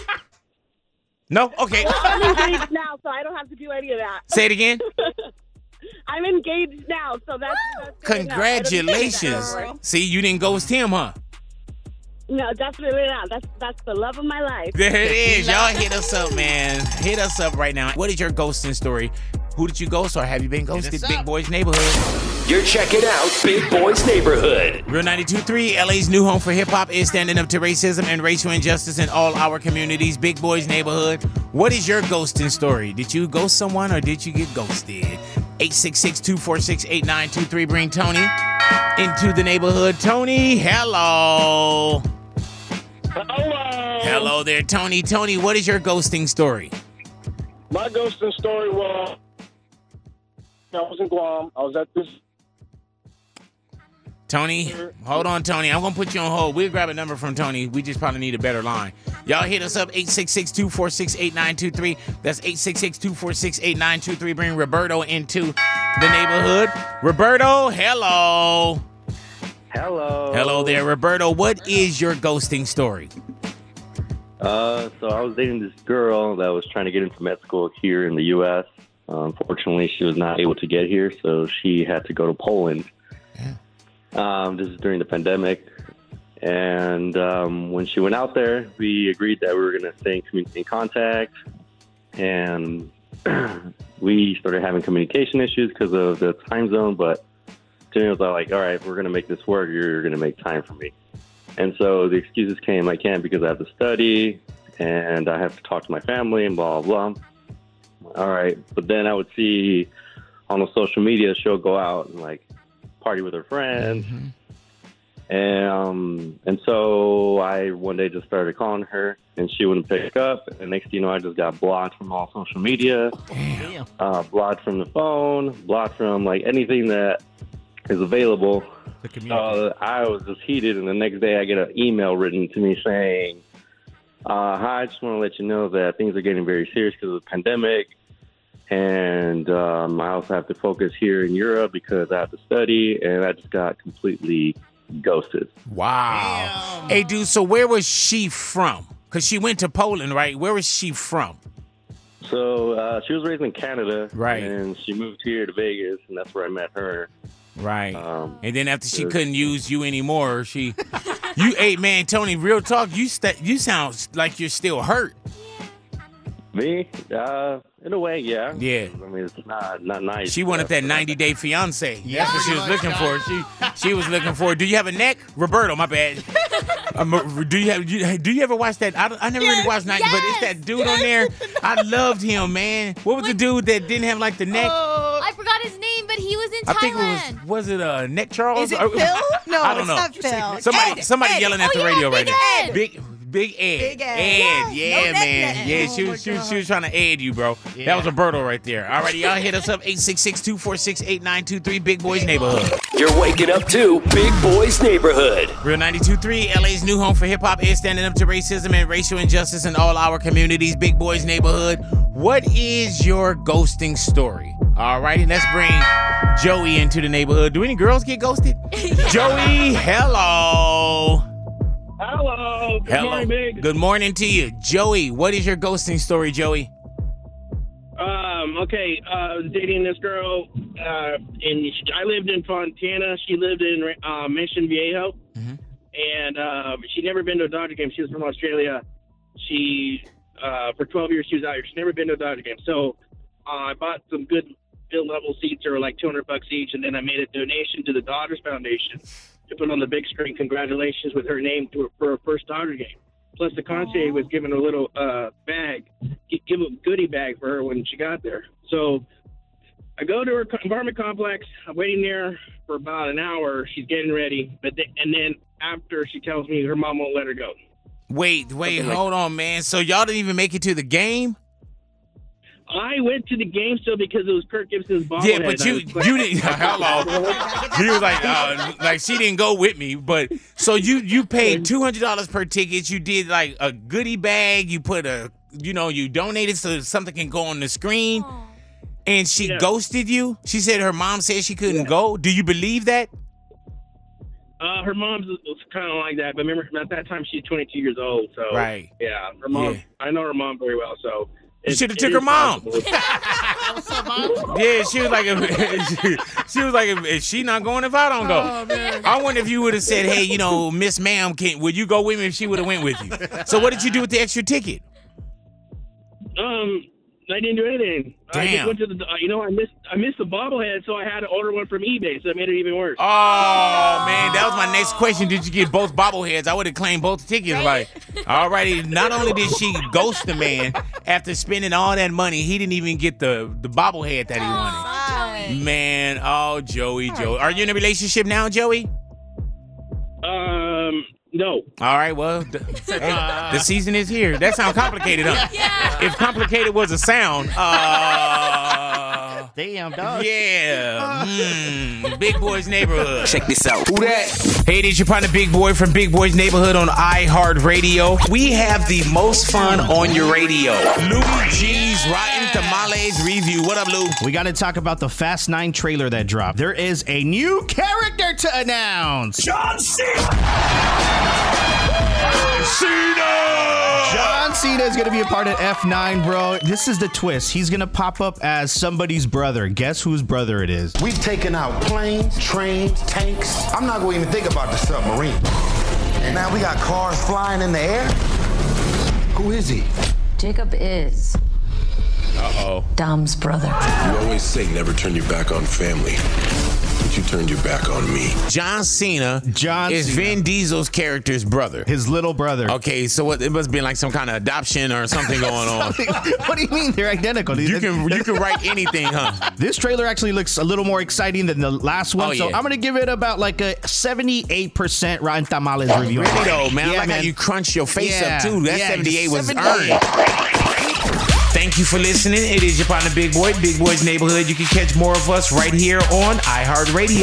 No, okay. I'm engaged now, so I don't have to do any of that. Say it again. I'm engaged now, so that's good enough. I don't need Congratulations. that. See, you didn't ghost him, huh? No, definitely not. That's the love of my life. There it is. Y'all hit us up, man. Hit us up right now. What is your ghosting story? Who did you ghost or have you been ghosted? us Big up. Boys Neighborhood. You're checking out Big Boys Neighborhood. Real 92.3, LA's new home for hip-hop, is standing up to racism and racial injustice in all our communities. Big Boys Neighborhood. What is your ghosting story? Did you ghost someone or did you get ghosted? 866-246-8923. Bring Tony into the neighborhood. Tony, hello. Hello. Hello there, Tony. Tony, what is your ghosting story? My ghosting story was I was in Guam. I was at this. Tony, hold on, Tony. I'm going to put you on hold. We'll grab a number from Tony. We just probably need a better line. Y'all hit us up, 866-246-8923. That's 866-246-8923. Bring Roberto into the neighborhood. Roberto, hello. Hello. Hello there, Roberto. What is your ghosting story? So I was dating this girl that was trying to get into med school here in the U.S. Unfortunately, she was not able to get here, so she had to go to Poland. This is during the pandemic. And when she went out there, we agreed that we were going to stay in contact. And we started having communication issues because of the time zone. But Jimmy was like, all right, we're going to make this work. You're going to make time for me. And so the excuses came, I can't because I have to study and I have to talk to my family and blah, blah, blah. All right. But then I would see on the social media she'll go out and like party with her friends. And so I one day just started calling her and she wouldn't pick up. And next thing you know, I just got blocked from all social media, blocked from the phone, blocked from like anything that is available. I was just heated, and the next day I get an email written to me saying, hi, I just want to let you know that things are getting very serious because of the pandemic, and I also have to focus here in Europe because I have to study, and I just got completely ghosted. Wow. Hey, dude, so where was she from? Because she went to Poland, right? Where was she from? So she was raised in Canada, Right. and she moved here to Vegas, and that's where I met her. Right. And then after she couldn't use you anymore, hey man, Tony, real talk, you sound like you're still hurt. Me? In a way, yeah. Yeah. I mean, it's not nice. She wanted that 90-day fiance. Yeah, That's what she was looking for. She was looking for. Do you have a neck, Roberto? My bad. Do you ever watch that? I never really watched 90, but it's that dude on there. I loved him, man. What was the dude that didn't have like the neck? I forgot his name, but he was in I Thailand. think was it Neck Charles? Is it Phil? No, I don't know. it's not Phil. Somebody Ed. yelling at the radio right now. Ed. Big Ed. Big Ed. Ed. Yeah, No man. neck. Yeah, she was trying to aid you, bro. Yeah. That was Roberto right there. All righty, y'all hit us up 866-246-8923, Big Boys Neighborhood. You're waking up to Big Boys Neighborhood. Real 92.3, LA's new home for hip-hop, is standing up to racism and racial injustice in all our communities. Big Boys Neighborhood. What is your ghosting story? All righty, let's bring Joey into the neighborhood. Do any girls get ghosted? Joey, hello. Hello. Good morning, Big. Good morning to you. Joey, what is your ghosting story, Joey? Okay, dating this girl, and I lived in Fontana. She lived in Mission Viejo, and she'd never been to a Dodger game. She was from Australia. She, for 12 years, she was out here. She'd never been to a Dodger game. So I bought some good field level seats that were like $200 each, and then I made a donation to the Dodgers Foundation to put on the big screen. Congratulations with her name for her first Dodger game. Plus, the concierge was given a little bag, give a goodie bag for her when she got there. So I go to her apartment complex. I'm waiting there for about an hour. She's getting ready, and then after she tells me her mom won't let her go. Wait, hold on, man. So y'all didn't even make it to the game? I went to the game still because it was Kirk Gibson's bobblehead. Yeah, but you didn't. Hello. He was like she didn't go with me, but so you paid $200 per ticket. You did like a goodie bag. You put you donated so something can go on the screen, and she ghosted you. She said her mom said she couldn't go. Do you believe that? Her mom's was kind of like that, but remember at that time she's 22 years old. So right, yeah, her mom. Yeah. I know her mom very well, so. You should have took her mom. What's up, Mom? Yeah, she was like, if she not going, if I don't go. Oh, man. I wonder if you would have said, hey, Miss Ma'am, would you go with me if she would have went with you? So what did you do with the extra ticket? I didn't do anything. Damn. I just went to the. I missed the bobblehead, so I had to order one from eBay, so it made it even worse. Oh man, that was my next question. Did you get both bobbleheads? I would have claimed both tickets. Like, alrighty. Not only did she ghost the man after spending all that money, he didn't even get the bobblehead that he wanted. Man, Joey. Are you in a relationship now, Joey? No. All right, well, the season is here. That sounds complicated, huh? Yeah. If complicated was a sound, damn, dog. Yeah. Big Boy's Neighborhood. Check this out. Who that? Hey, this is your partner, Big Boy from Big Boy's Neighborhood on iHeartRadio. We have the most fun on your radio. Louis G's Rotten Tamales Review. What up, Lou? We got to talk about the Fast 9 trailer that dropped. There is a new character to announce. John Cena! John Cena is going to be a part of F9, bro. This is the twist. He's going to pop up as somebody's brother. Guess whose brother it is? We've taken out planes, trains, tanks. I'm not going to even think about the submarine. And now we got cars flying in the air? Who is he? Jacob is Uh-oh. Dom's brother. You always say never turn your back on family. But you turned your back on me. John Cena is Vin Diesel's character's brother. His little brother. Okay, so it must be like some kind of adoption or something going on. What do you mean? They're identical. You can write anything, huh? This trailer actually looks a little more exciting than the last one. So I'm going to give it about like a 78% Rotten Tamales review. Really though, man? I like how you crunch your face up too. That 78 was earned. Thank you for listening. It is your partner, Big Boy, Big Boy's Neighborhood. You can catch more of us right here on iHeartRadio.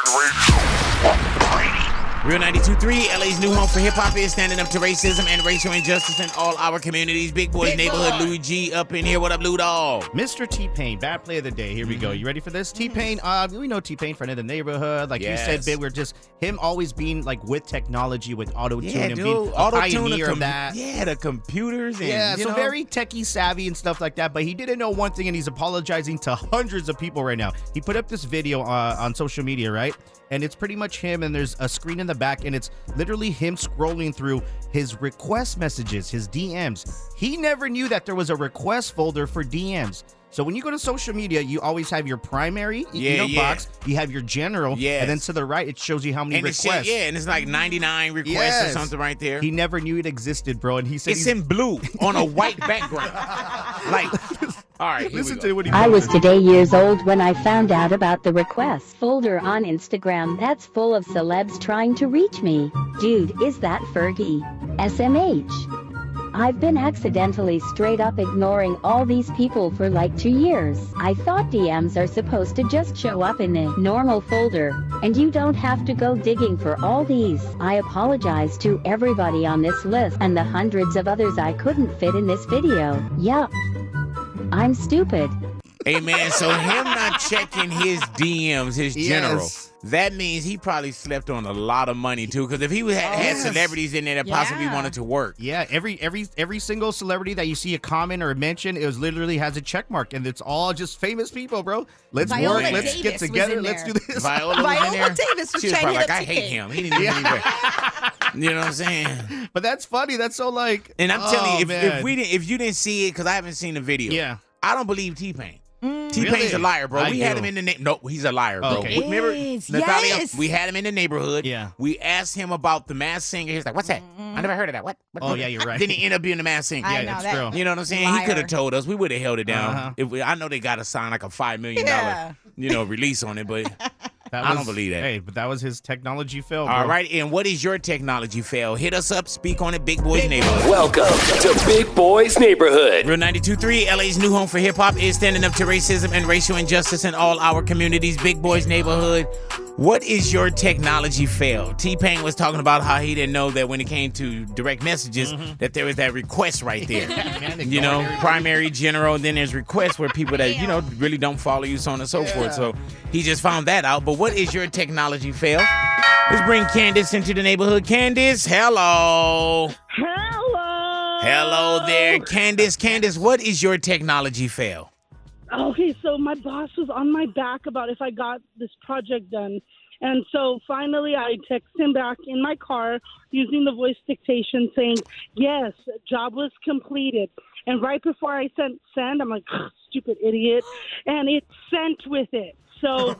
Real 92.3, LA's new home for hip-hop, is standing up to racism and racial injustice in all our communities. Big Boy's Neighborhood, Louis G up in here. What up, Lou Dog? Mr. T-Pain, bad play of the day. Here we go. You ready for this? T-Pain, we know T-Pain, friend of the neighborhood. Like you said, Big, we're just him always being like with technology, with auto-tune and being a pioneer of that. Yeah, the computers. And, so very techie savvy and stuff like that. But he didn't know one thing, and he's apologizing to hundreds of people right now. He put up this video on social media, right? And it's pretty much him, and there's a screen in the the back, and it's literally him scrolling through his request messages, his DMs. He never knew that there was a request folder for DMs. So when you go to social media, you always have your primary box, you have your general, and then to the right, it shows you how many requests. And it's like 99 requests or something right there. He never knew it existed, bro, and he said it's in blue on a white background. Like, all right, listen to what he I was today years old when I found out about the request folder on Instagram that's full of celebs trying to reach me. Dude, is that Fergie? SMH. I've been accidentally straight up ignoring all these people for like 2 years. I thought DMs are supposed to just show up in a normal folder, and you don't have to go digging for all these. I apologize to everybody on this list and the hundreds of others I couldn't fit in this video. Yup. I'm stupid. Hey, man, so him not checking his DMs, his general, that means he probably slept on a lot of money, too, because if he had celebrities in there that possibly wanted to work. Yeah, every single celebrity that you see a comment or a mention, it was literally has a check mark, and it's all just famous people, bro. Let's work, let's get together, let's do this. Viola Davis was she was trying probably to like, I hate him. He didn't even You know what I'm saying? But that's funny. That's so like. And I'm telling you, if you didn't see it, because I haven't seen the video, I don't believe T-Pain. T-Pain's a liar, bro. We had him in the no, he's a liar, bro. Okay. Remember, Natalia, we had him in the neighborhood. Yeah. We asked him about the Masked Singer. He's like, what's that? I never heard of that. What? Oh, yeah, you're right. Then he ended up being the Masked Singer. I know, that's true. You know what I'm saying? He could have told us. We would have held it down. I know they got to sign like a $5 million, release on it, but I don't believe that. Hey, but that was his technology fail, bro. All right, and what is your technology fail? Hit us up. Speak on it, Big Boys Neighborhood. Welcome to Big Boys Neighborhood. Real 92.3, LA's new home for hip-hop, is standing up to racism and racial injustice in all our communities. Big Boys Neighborhood. What is your technology fail? T-Pain was talking about how he didn't know that when it came to direct messages that there was that request right there. Primary, general, and then there's requests where people that, really don't follow you, so on and so forth. So he just found that out. But what is your technology fail? Let's bring Candace into the neighborhood. Candace, hello. Hello there, Candace. Candace, what is your technology fail? Okay, so my boss was on my back about if I got this project done. And so finally I text him back in my car using the voice dictation saying, yes, job was completed. And right before I send, I'm like, stupid idiot. And it sent with it. So.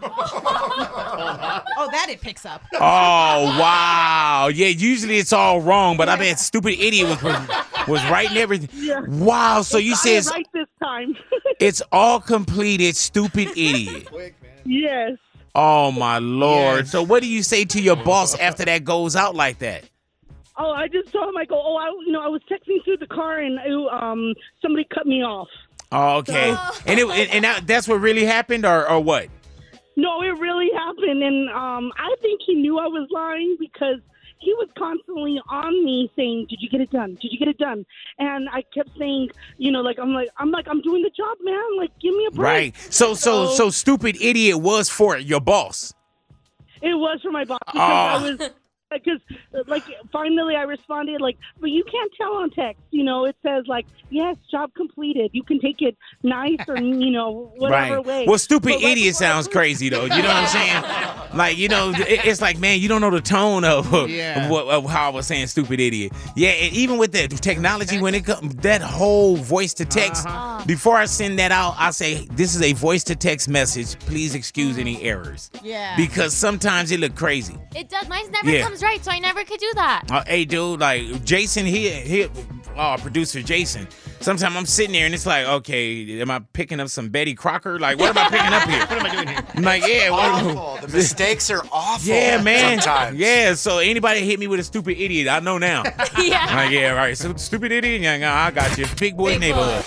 That it picks up. Oh, wow. Yeah, usually it's all wrong, but I bet stupid idiot was right and everything. Yeah. Wow, so you said right this time. It's all completed, stupid idiot. Yes. Oh, my Lord. Yes. So what do you say to your boss after that goes out like that? Oh, I just told him, I go, I was texting through the car and somebody cut me off. Oh, okay. And that's what really happened or what? No, it really happened, and I think he knew I was lying because he was constantly on me saying, "Did you get it done? Did you get it done?" And I kept saying, I'm doing the job, man. Like, give me a break. Right. So stupid idiot was for your boss. It was for my boss because finally I responded but you can't tell on text. It says yes, job completed. You can take it nice or whatever way. Well, stupid idiot sounds crazy though. You know what I'm saying? It's like, man, you don't know the tone of how I was saying stupid idiot. Yeah, and even with the technology when it comes that whole voice to text. Before I send that out, I say this is a voice to text message. Please excuse any errors. Yeah. Because sometimes it look crazy. It does. Mine never comes right, so I never could do that. Hey, dude, like Jason, producer Jason. Sometimes I'm sitting there and it's like, okay, am I picking up some Betty Crocker? Like, what am I picking up here? What am I doing here? I'm like, awful. The mistakes are awful. Yeah, man. Sometimes. Yeah, so anybody hit me with a stupid idiot, I know now. Yeah. Like, yeah, right. So stupid idiot, yeah, I got you. Big Boy Neighborhood.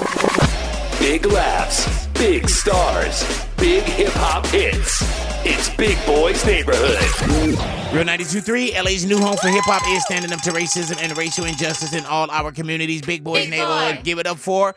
Big laughs, big stars, big hip-hop hits. It's Big Boys Neighborhood. Real 92.3, LA's new home for hip-hop, is standing up to racism and racial injustice in all our communities. Big Boys Neighborhood. Give it up for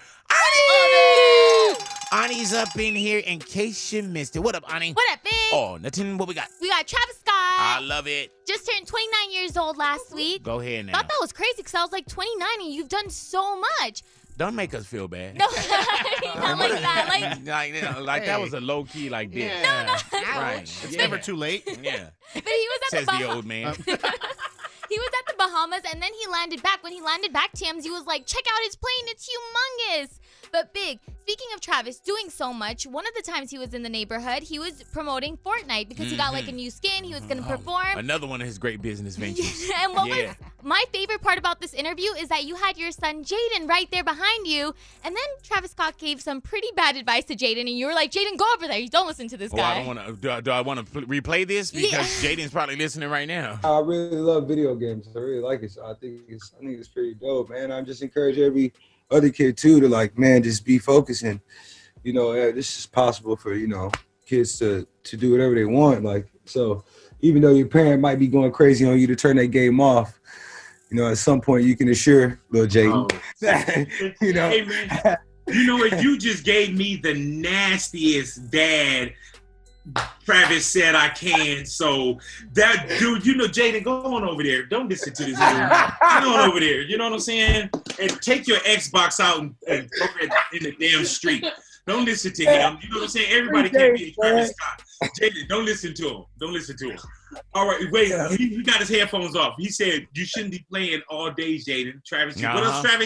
Ani! Ani's up in here in case you missed it. What up, Ani? What up, Big? Oh, nothing. What we got? We got Travis Scott. I love it. Just turned 29 years old last week. Go ahead now. Thought that was crazy because I was like 29 and you've done so much. Don't make us feel bad. No, not like that. Like that was a low key like this. Yeah. No. Right. It's never too late. Yeah. But he was at Says the the Bahamas. old man. He was at the Bahamas, and then he landed back. When he landed back, TMZ was like, check out his plane. It's humongous. But Big, speaking of Travis doing so much, one of the times he was in the neighborhood, he was promoting Fortnite because he got like a new skin. He was going to perform. Another one of his great business ventures. And what was my favorite part about this interview is that you had your son Jaden right there behind you. And then Travis Scott gave some pretty bad advice to Jaden. And you were like, Jaden, go over there. You don't listen to this guy. I don't want to. Do I want to replay this? Because Jaden's probably listening right now. I really love video games. I really like it. So I think it's pretty dope, man. I just encourage every other kid too to like, man, just be focusing. You know, this is possible for, you know, kids to do whatever they want. Like, so even though your parent might be going crazy on you to turn that game off, you know, at some point you can assure little Jaden, you know. Hey, man, you know what? You just gave me the nastiest dad. Travis said I can, so that dude, you know, Jaden, go on over there. Don't listen to this dude. Go on over there. You know what I'm saying? And take your Xbox out and throw it in the damn street. Don't listen to him. You know what I'm saying? Everybody can't be Travis Scott. Jaden, don't listen to him. Don't listen to him. All right, wait. He got his headphones off. He said you shouldn't be playing all day, Jaden. Travis, what else, Travis?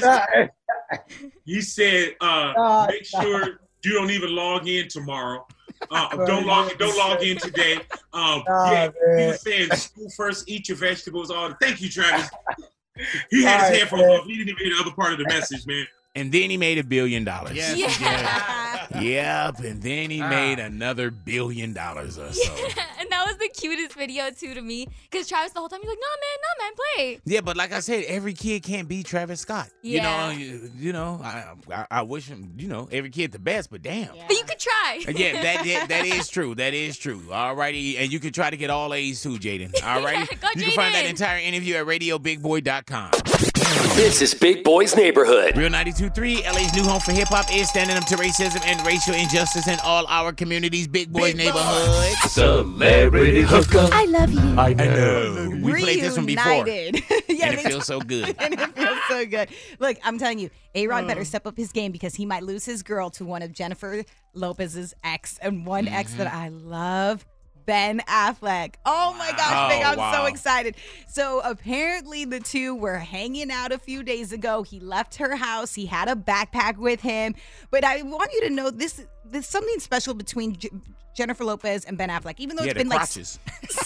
He said make sure you don't even log in tomorrow. Don't log in today. He was saying school first, eat your vegetables. Thank you, Travis. He had his headphones off. He didn't even hear the other part of the message, man. And then he made $1 billion. Yes, Yep, and then he made another $1 billion or so. And that was the cutest video, too, to me. Because Travis, the whole time, he's like, no, man, play. Yeah, but like I said, every kid can't be Travis Scott. Yeah. You know, I wish him, you know, every kid the best, but damn. But you could try. Yeah, that is true. That is true. All righty. And you can try to get all A's too, Jaden. All right? Go, You can find that entire interview at radiobigboy.com. This is Big Boy's Neighborhood. Real 92.3, LA's new home for hip-hop, is standing up to racism and racial injustice in all our communities. Big Boy's Neighborhood. Celebrity hookup. I love you. I know. We played this one before. Reunited. Yeah, and it feels so good. And it feels so good. Look, I'm telling you, A-Rod better step up his game because he might lose his girl to one of Jennifer Lopez's ex, and one ex that I love, Ben Affleck. Oh my gosh, Big, I'm so excited. So apparently the two were hanging out a few days ago. He left her house. He had a backpack with him. But I want you to know there's something special between Jennifer Lopez and Ben Affleck. Even though it's been crotches.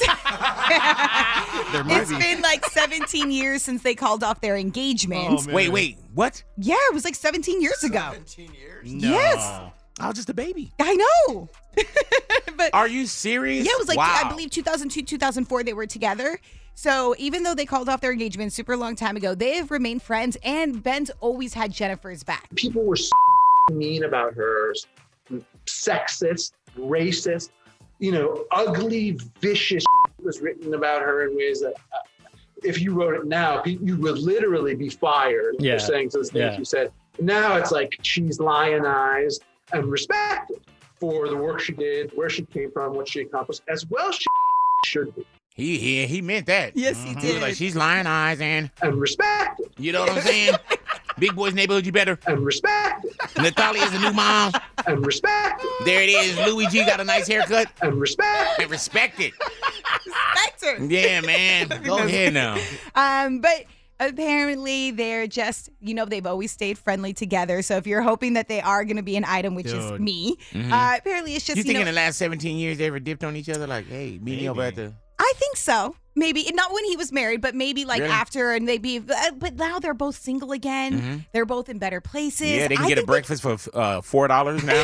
It's been like 17 years since they called off their engagement. Oh, wait, what? Yeah, it was like 17 years ago. 17 years? No. Yes. I was just a baby. I know. But are you serious? Yeah, it was like, wow. I believe 2002, 2004, they were together. So even though they called off their engagement super long time ago, they have remained friends, and Ben's always had Jennifer's back. People were mean about her, sexist, racist, you know, ugly, vicious was written about her in ways that if you wrote it now, you would literally be fired for saying those things you said. Now it's like she's lionized and respected for the work she did, where she came from, what she accomplished, as well she should be. He meant that. Yes, he He did. was like, she's lionized and respected. You know what I'm saying? Big Boy's Neighborhood, you better. And respected. Natalia is a new mom. And respected. There it is. Louis G got a nice haircut. And respected. And respected. Respect her. Yeah, man. Go ahead now. But apparently they're just, you know, they've always stayed friendly together. So if you're hoping that they are going to be an item, which is me, apparently it's just, You think in the last 17 years they ever dipped on each other? Like, hey, meet me over at the... I think so. Maybe not when he was married, but maybe like Really? after, and maybe. But now they're both single again. They're both in better places. Yeah, they can get a breakfast for $4 now.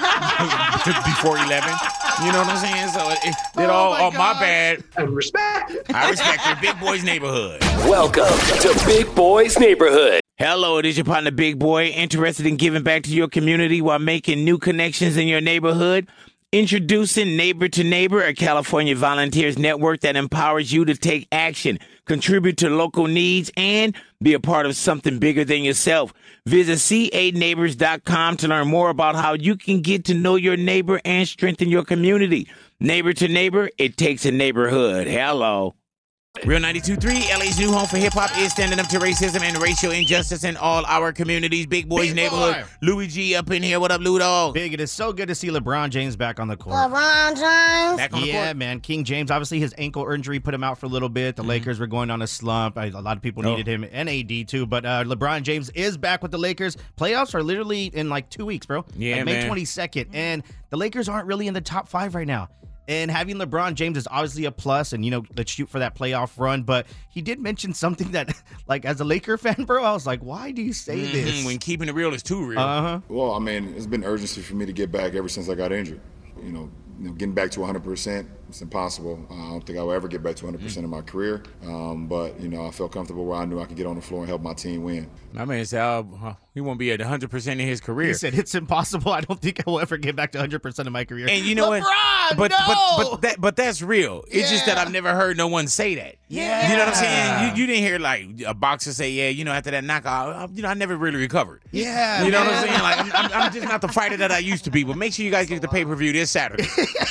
Before 11. You know what I'm saying? So my bad. And respect. I respect your Big Boy's Neighborhood. Welcome to Big Boy's Neighborhood. Hello, it is your partner Big Boy, interested in giving back to your community while making new connections in your neighborhood. Introducing Neighbor to Neighbor, a California volunteers network that empowers you to take action, contribute to local needs, and be a part of something bigger than yourself. Visit CANeighbors.com to learn more about how you can get to know your neighbor and strengthen your community. Neighbor to Neighbor, it takes a neighborhood. Hello. Real 92.3, LA's new home for hip-hop, is standing up to racism and racial injustice in all our communities. Big Boys Neighborhood. Louis G up in here. What up, Lou Dog? Big, it is so good to see LeBron James back on the court. LeBron James. Back on the court. Yeah, man. King James, obviously his ankle injury put him out for a little bit. The Lakers were going on a slump. A lot of people needed him, and AD too. But LeBron James is back with the Lakers. Playoffs are literally in like 2 weeks, bro. Yeah, like May man. 22nd. And the Lakers aren't really in the top 5 right now. And having LeBron James is obviously a plus, and, let's shoot for that playoff run. But he did mention something that, like, as a Laker fan, bro, I was like, why do you say this? When keeping it real is too real. Uh-huh. Well, I mean, it's been urgency for me to get back ever since I got injured. Getting back to 100%, it's impossible. I don't think I will ever get back to 100% in my career. But, I felt comfortable where I knew I could get on the floor and help my team win. My man said he won't be at 100% in his career. He said, it's impossible. I don't think I will ever get back to 100% of my career. And you know LeBron, what? no! But that's real. It's just that I've never heard no one say that. Yeah. You know what I'm saying? You didn't hear like a boxer say, yeah, after that knockout, I never really recovered. Yeah. You know what I'm saying? Like I'm just not the fighter that I used to be. But make sure you guys get the pay-per-view this Saturday.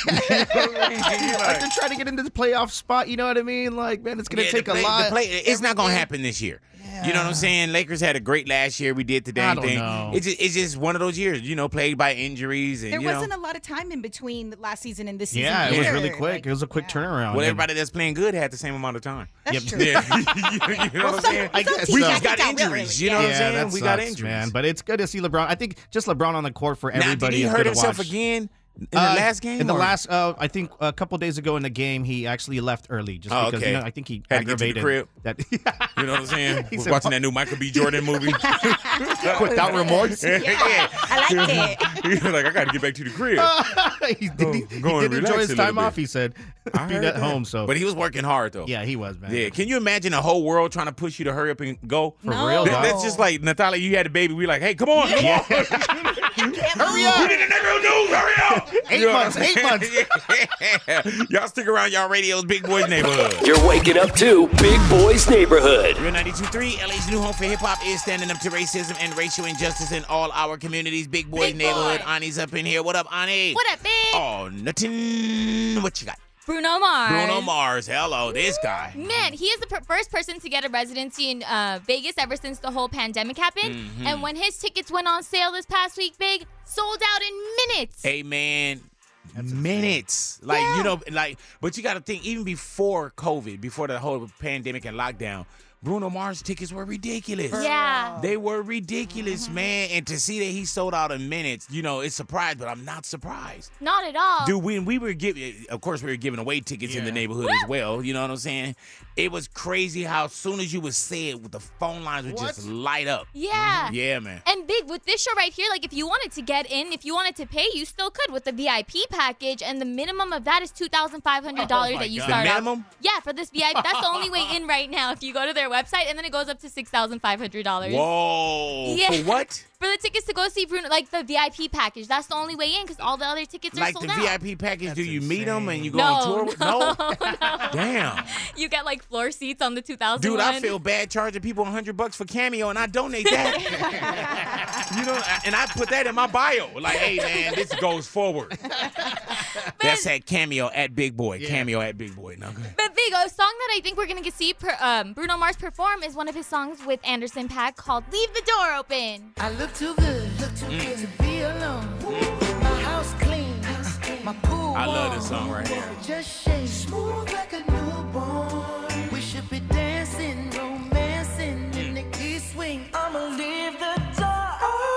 Like they're trying to get into the playoff spot, you know what I mean? Like, man, it's going to take a lot. It's not going to happen this year. You know what I'm saying? Lakers had a great last year. We did the damn thing. Know. It's just one of those years, plagued by injuries. And, there wasn't a lot of time in between last season and this season. Yeah, it was either. really quick. It was a quick turnaround. Well, everybody that's playing good had the same amount of time. That's true. Yeah. you know what I'm saying? I guess We so. just got injuries. You know what I'm saying? That We got sucks, injuries. man. But it's good to see LeBron. I think just LeBron on the court for everybody. Now, did he is hurt good to himself watch. again? In the last game? In the or- last, I think a couple days ago in the game, he actually left early just because okay. I think he Had to get to the aggravated crib. that. You know what I'm saying? He We're said, watching that new Michael B. Jordan movie. Without remorse. Yeah, I like it. He's like, I got to get back to the crib. he did go and enjoy relax his a little time bit. off, he said. I Being heard at that. home, so. But he was working hard, though. Yeah, he was, man. Yeah. Can you imagine a whole world trying to push you to hurry up and go? For real, dog. That's just like, Natalia, you had a baby. We like, hey, come on. Yeah. Hurry up. We need a nigga news. Hurry up. 8 months, 8 months. Yeah. Y'all stick around y'all radio's Big Boys Neighborhood. You're waking up to Big Boys Neighborhood. Real 92.3, LA's new home for hip-hop, is standing up to racism and racial injustice in all our communities. Big Boys Neighborhood. Ani's up in here. What up, Ani? What up, Big? Oh, nothing. What you got? Bruno Mars. Bruno Mars. Hello, this guy. Man, he is the first person to get a residency in Vegas ever since the whole pandemic happened. Mm-hmm. And when his tickets went on sale this past week, Big, sold out in minutes. Hey, man. Minutes. Like, but you got to think, even before COVID, before the whole pandemic and lockdown, Bruno Mars tickets were ridiculous. Yeah. They were ridiculous, man. And to see that he sold out in minutes, it's surprised, but I'm not surprised. Not at all. Dude, when we were of course, we were giving away tickets in the neighborhood as well. You know what I'm saying? It was crazy how as soon as you would say it, the phone lines would just light up. Yeah. Yeah, man. And Big, with this show right here, like if you wanted to get in, if you wanted to pay, you still could with the VIP package. And the minimum of that is $2,500 that you God. start The out. minimum? Yeah, for this VIP. That's the only way in right now if you go to their website. And then it goes up to $6,500. Whoa. Yeah. For what? For the tickets to go see Bruno, like the VIP package. That's the only way in because all the other tickets are Like sold the out. VIP package, do you meet them and you go on tour with No. Damn. You get like floor seats on the 2001. Dude, I feel bad charging people $100 for Cameo, and I donate that. And I put that in my bio. Like, hey, man, this goes forward. That's at Cameo at Big Boy. Yeah. Cameo at Big Boy. No, good. But Big, a song that I think we're going to see Bruno Mars perform is one of his songs with Anderson .Paak called Leave the Door Open. I look too good to be alone. My house clean, my pool I love this song right here. just shake smooth like a newborn. We should be dancing, romancing in the east wing. I'ma leave the door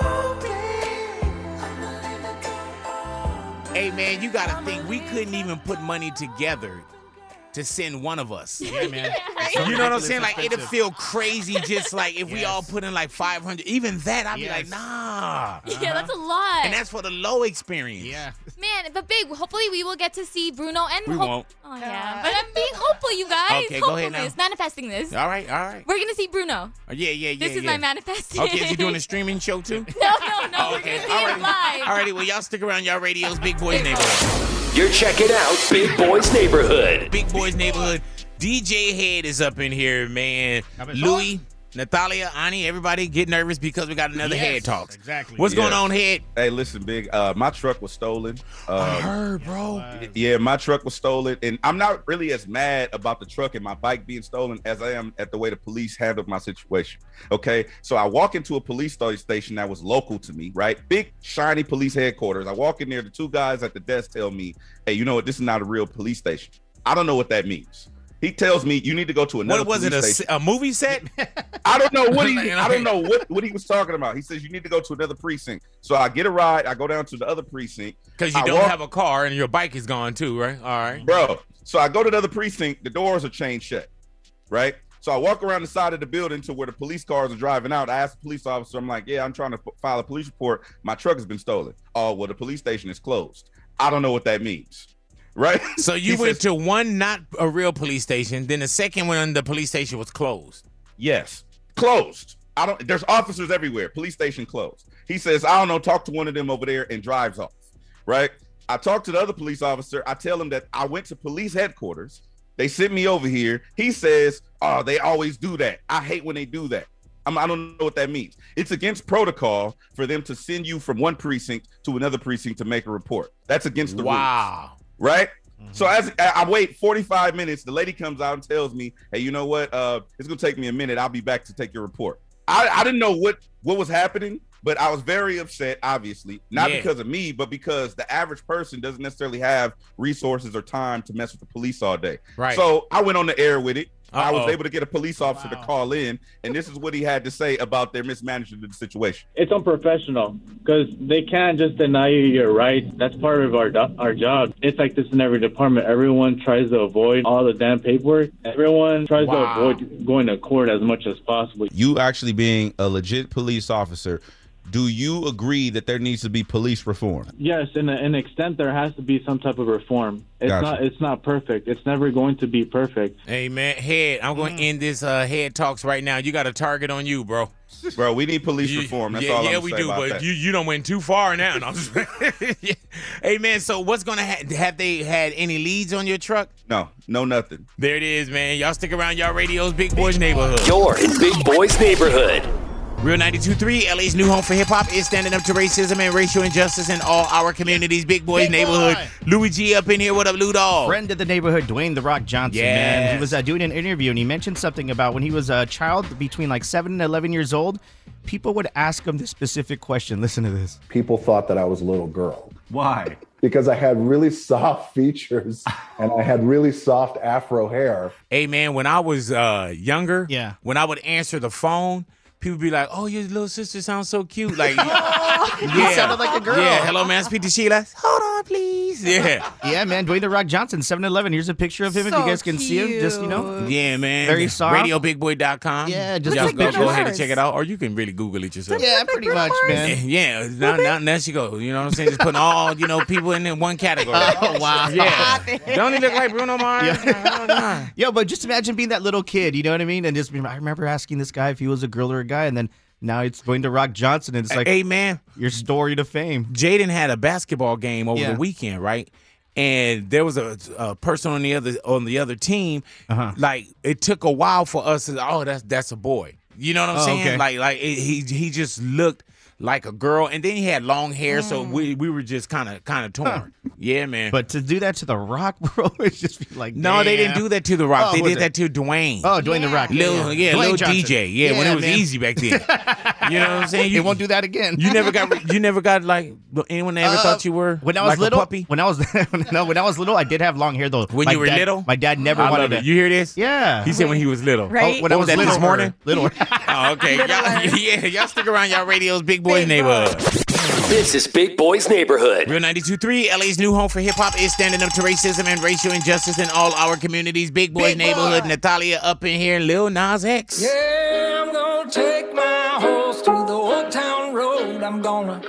open. Hey, man, you got to think, we couldn't even put money together to send one of us. Yeah, man. You know what I'm saying? Like, it'd feel crazy just like if we all put in like 500. Even that, I'd be like, nah. Yeah, that's a lot. And that's for the low experience. Yeah. Man, but Big, hopefully we will get to see Bruno and We won't. Oh, yeah. But I'm being hopeful, you guys. Okay, go ahead now. Hopefulness, manifesting this. All right. We're going to see Bruno. Yeah. This is my manifesting. Okay, is he doing a streaming show too? No. Oh, We're going to see him live. Alrighty, well, y'all stick around y'all radio's Big Boys Neighborhood. You're checking out Big Boys Neighborhood. Big Boys Neighborhood. DJ Head is up in here, man. Louis, Natalia, Ani, everybody get nervous because we got another Head Talks. Exactly. What's going on, Head? Hey, listen, Big. My truck was stolen. I heard, bro. Yeah, my truck was stolen. And I'm not really as mad about the truck and my bike being stolen as I am at the way the police handled my situation. Okay. So I walk into a police station that was local to me, right? Big, shiny police headquarters. I walk in there. The two guys at the desk tell me, hey, you know what? This is not a real police station. I don't know what that means. He tells me you need to go to another. What was it? A movie set? I don't know what he was talking about. He says you need to go to another precinct. So I get a ride. I go down to the other precinct because you don't have a car and your bike is gone too, right? All right, bro. So I go to the other precinct. The doors are chained shut, right? So I walk around the side of the building to where the police cars are driving out. I ask the police officer, I'm like, yeah, I'm trying to file a police report. My truck has been stolen. Oh, well, the police station is closed. I don't know what that means. Right. So you went to one not a real police station, then the second one, the police station was closed. Yes, closed. There's officers everywhere. Police station closed. He says, I don't know, talk to one of them over there, and drives off. Right. I talk to the other police officer. I tell him that I went to police headquarters. They sent me over here. He says, oh, they always do that. I hate when they do that. I don't know what that means. It's against protocol for them to send you from one precinct to another precinct to make a report. That's against the rules. Right? Mm-hmm. So as I wait 45 minutes, the lady comes out and tells me, hey, you know what? It's going to take me a minute. I'll be back to take your report. I didn't know what was happening, but I was very upset, obviously. Not because of me, but because the average person doesn't necessarily have resources or time to mess with the police all day. Right. So I went on the air with it. I was able to get a police officer to call in, and this is what he had to say about their mismanagement of the situation. It's unprofessional because they can't just deny you your rights. That's part of our job. It's like this in every department. Everyone tries to avoid all the damn paperwork. Everyone tries to avoid going to court as much as possible. You actually being a legit police officer, do you agree that there needs to be police reform? Yes, in an extent, there has to be some type of reform. It's not perfect. It's never going to be perfect. Hey, man, Head, I'm going to end this Head Talks right now. You got a target on you, bro. Bro, we need police reform. That's all I'm saying. We do, but you don't went too far now. No, Hey, man, so what's going to have they had any leads on your truck? No, nothing. There it is, man. Y'all stick around y'all radios, Big Boys Neighborhood. You're in Big Boys Neighborhood. Real 92.3, LA's new home for hip-hop, is standing up to racism and racial injustice in all our communities. Big Boys Neighborhood. Louis G up in here. What up, Lou Dog? Friend of the neighborhood, Dwayne The Rock Johnson, man. He was doing an interview, and he mentioned something about when he was a child between like 7 and 11 years old, people would ask him this specific question. Listen to this. People thought that I was a little girl. Why? Because I had really soft features and I had really soft afro hair. Hey, man, when I was younger, when I would answer the phone, people be like, oh, your little sister sounds so cute. Like, You sounded like a girl. Yeah, hello, man. Speak to Sheila. Hold on, please. Yeah. Yeah, man. Dwayne The Rock Johnson, 7-Eleven. Here's a picture of him if you guys can see him. Just, Yeah, man. Very soft. RadioBigBoy.com. Yeah, just y'all like go yours. ahead and check it out. Or you can really Google it yourself. Yeah, pretty much, man. Yeah. Now she go. You know what I'm saying? Just putting all, people in one category. Oh, wow. Yeah. Don't he look like Bruno Mars? Yeah, but just imagine being that little kid, you know what I mean? And just, I remember asking this guy if he was a girl or a guy, and then now it's Dwayne The Rock Johnson, and it's like, hey, man, your story to fame. Jaden had a basketball game over the weekend, right? And there was a person on the other team. Like, it took a while for us to, that's a boy. You know what I'm saying? Okay. Like he just looked like a girl, and then he had long hair, so we were just kind of torn. Yeah, man. But to do that to The Rock, bro, it's just like, no, they didn't do that to The Rock. They was did that to Dwayne. Oh, Dwayne The Rock. Little Dwayne Johnson. DJ. Yeah, when it was easy back then. You know what I'm saying? They won't do that again. You never got like anyone ever thought you were when I was like little. A puppy? When I was little, I did have long hair though. When you were little, my dad never I wanted love to. it. You hear this? Yeah. He said when he was little. Right. When I was that little this morning. Little. Oh, okay. Y'all stick around y'all radios, Big Boys Neighborhood. This is Big Boys Neighborhood. Real 92.3, LA's new home for hip-hop, is standing up to racism and racial injustice in all our communities. Big Boys Neighborhood. Natalia up in here. Lil Nas X. Yeah, I'm gonna take my horse to the old town road. I'm gonna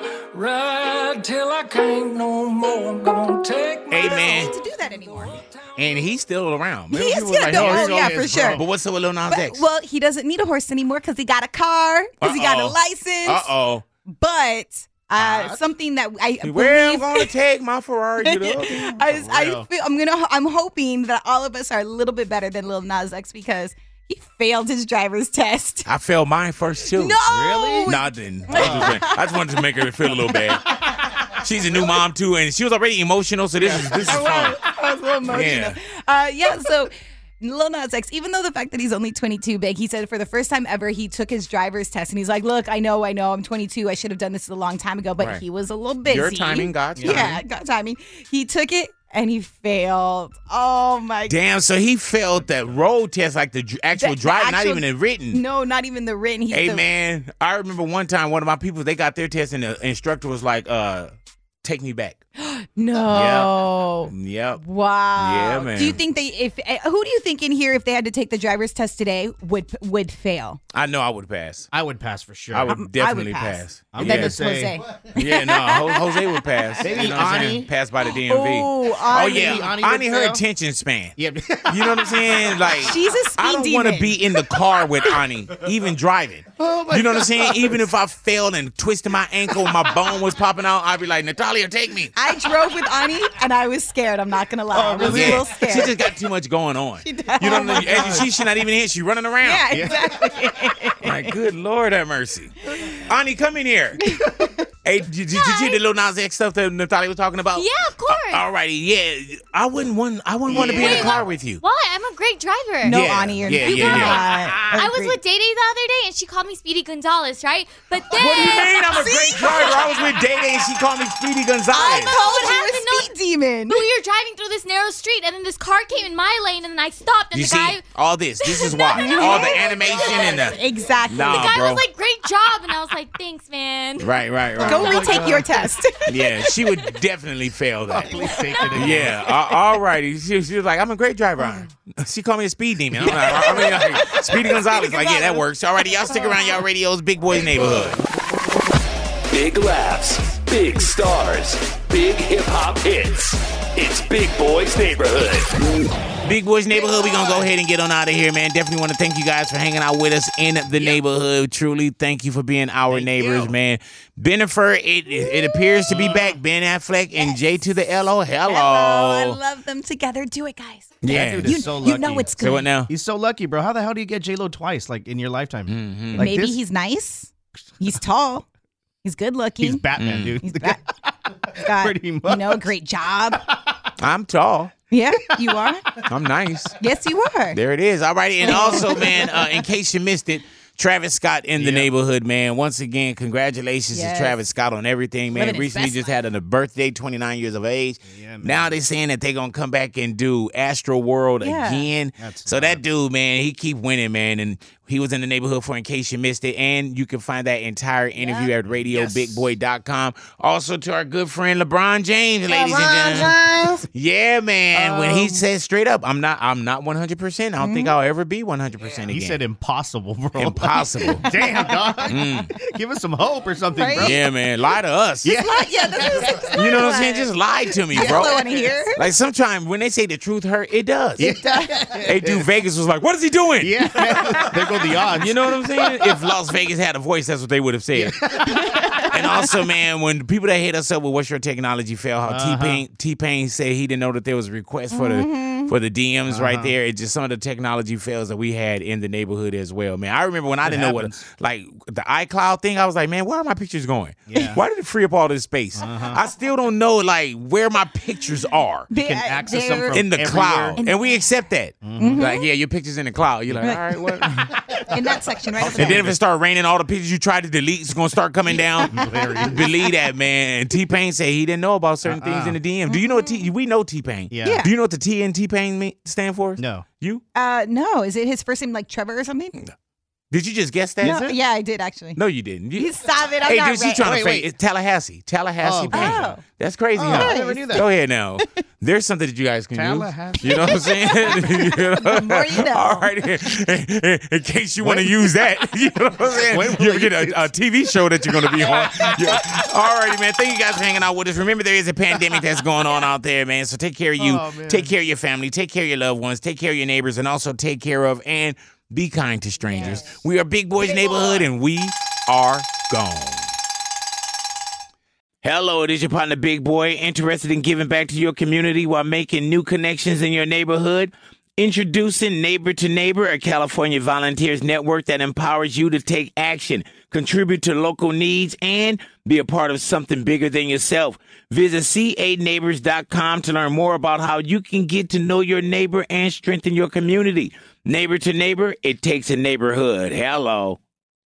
ride till I can't no more. I'm gonna take my man. To do that anymore. And he's still around. He is, for sure. But what's up with Lil Nas X? Well, he doesn't need a horse anymore because he got a car, because he got a license. Uh-oh. But something that I Where believe, I'm gonna take my Ferrari. I'm hoping that all of us are a little bit better than Lil Nas X because He failed his driver's test. I failed mine first too. No! Really? No, I didn't. I just wanted to make her feel a little bad. She's a new mom too, and she was already emotional, so this is fun. I was a little emotional. So Lil Nas X, even though the fact that he's only 22, Big, he said for the first time ever, he took his driver's test, and he's like, look, I know, I'm 22. I should have done this a long time ago, but Right. he was a little busy. Your timing, God's timing. Yeah, God's timing. He took it, and he failed. Oh, my God. Damn, so he failed that road test, like the actual driving, not even the written. No, not even the written. Hey, man, I remember one time one of my people, they got their test, and the instructor was like, take me back. No. Yep. Wow. Yeah, man. Do you think who do you think in here, if they had to take the driver's test today, would fail? I know I would pass. I would pass for sure. I would definitely pass. I'm Then gonna it's say, Jose. Yeah, no, Jose would pass. Maybe You know what I'm saying? Ani. Pass by the DMV. Oh, yeah. Ani would Ani, her fail. attention span. Yeah. You know what I'm saying? Like, She's a speed I don't want to demon. be in the car with Ani, even driving. Oh my You know what I'm saying? God. Even if I failed and twisted my ankle and my bone was popping out, I'd be like, Natalia, take me. I drove with Ani, and I was scared. I'm not gonna lie. I was a little scared. She just got too much going on. She does. You know what I mean? And she's not even here. She's running around. Yeah, exactly. Like, good Lord have mercy. Ani, come in here. Hey, did you see the Lil Nas X stuff that Natalia was talking about? Yeah, of course. All righty, yeah. I wouldn't want to be in a car with you. Why? I'm a great driver. No, Yeah, Ani, you're yeah, not. yeah, yeah. I was with Day Day the other day, and she called me Speedy Gonzalez, right? But then What do you mean? I'm a great driver. I was with Day Day and she called me Speedy Gonzalez. I what called you happened? a speed demon. we were driving through this narrow street, and then this car came in my lane, and then I stopped, and You the see, guy, all this. This is why. All the animation and the... Exactly. Nah, the guy bro. was like, "Great job," and I was like, "Thanks, man." Right. Go retake your test. Yeah, she would definitely fail that. Please take it again. Yeah, all righty. She was like, I'm a great driver. She called me a speed demon. Like, Speedy Gonzalez. Like, yeah, that works. All righty, y'all stick around. Y'all radio's Big Boys Neighborhood. Big laughs, big stars, big hip hop hits. It's Big Boys Neighborhood. Big Boys Neighborhood, we going to go ahead and get on out of here, man. Definitely want to thank you guys for hanging out with us in the neighborhood. Truly, thank you for being our neighbors, man. Bennifer, it appears to be back. Ben Affleck and J to the L-O. Hello. I love them together. Do it, guys. Yeah. That dude is so lucky. You know it's good. So what now? He's so lucky, bro. How the hell do you get J-Lo twice, like, in your lifetime? Mm-hmm. Like Maybe this? he's nice. He's tall. He's good looking. He's Batman, dude. He's got, Pretty much. a great job. I'm tall. Yeah, you are. I'm nice. Yes, you are. There it is. All righty. And also, man, in case you missed it, Travis Scott in the neighborhood, man. Once again, congratulations Yes. to Travis Scott on everything, man. Living his Recently best just life. had a birthday, 29 years of age. Yeah, man. Now they're saying that they're going to come back and do Astro World Yeah. again. So that dude, man, he keep winning, man. And he was in the neighborhood for In Case You Missed It. And you can find that entire interview at radiobigboy.com. Also to our good friend LeBron James, ladies and gentlemen. Yeah, man. When he said straight up, I'm not 100%. I don't think I'll ever be 100% again. He said impossible, bro. Impossible. Damn, dog. Give us some hope or something, bro. Yeah, man. Lie to us. Yeah. You know what I'm saying? Just lie to me, bro. I want to hear. Like sometimes when they say the truth hurt, it does. Hey, dude, Vegas was like, what is he doing? Yeah. There go the odds. You know what I'm saying? If Las Vegas had a voice, that's what they would have said. And also, man, when people that hit us up with what's your technology fail, how T-Pain said he didn't know that there was a request for the DMs right there. It's just some of the technology fails that we had in the neighborhood as well, man. I remember when I didn't know what, like the iCloud thing, I was like, man, where are my pictures going? Yeah. Why did it free up all this space? I still don't know, like, where my pictures are. You can access them from in the everywhere. cloud. And we accept that. Like, yeah, your picture's in the cloud. You're like, all right, what? In that section right over And there. then if it start raining, all the pictures you tried to delete is going to start coming down. Believe that, man. And T-Pain said he didn't know about certain things in the DM. Do you know what we know T-Pain? Yeah. Do you know what the T in T-Pain stand for? No. You? No. Is it his first name like Trevor or something? Did you just guess that? No, yeah, I did actually. No, you didn't. You stop it. I'm Hey, not dude, she's ready. trying to Wait. fake. It's Tallahassee. Tallahassee Pain. Oh. That's crazy, huh? I never knew that. Go ahead now. There's something that you guys can Tallahassee. use. You know what I'm saying? The more you know. All right. In case you want to use that. You know what I'm saying? When will You ever they get a TV show that you're going to be on. Yeah. All righty, man. Thank you guys for hanging out with us. Remember, there is a pandemic that's going on out there, man. So take care of you. Take care of your family. Take care of your loved ones. Take care of your neighbors. And also take care of and be kind to strangers. Yes. We are Big Boys Neighborhood, and we are gone. Hello, it is your partner, Big Boy, interested in giving back to your community while making new connections in your neighborhood. Introducing Neighbor to Neighbor, a California volunteers network that empowers you to take action, contribute to local needs, and be a part of something bigger than yourself. Visit CANeighbors.com to learn more about how you can get to know your neighbor and strengthen your community. Neighbor to Neighbor, it takes a neighborhood. Hello.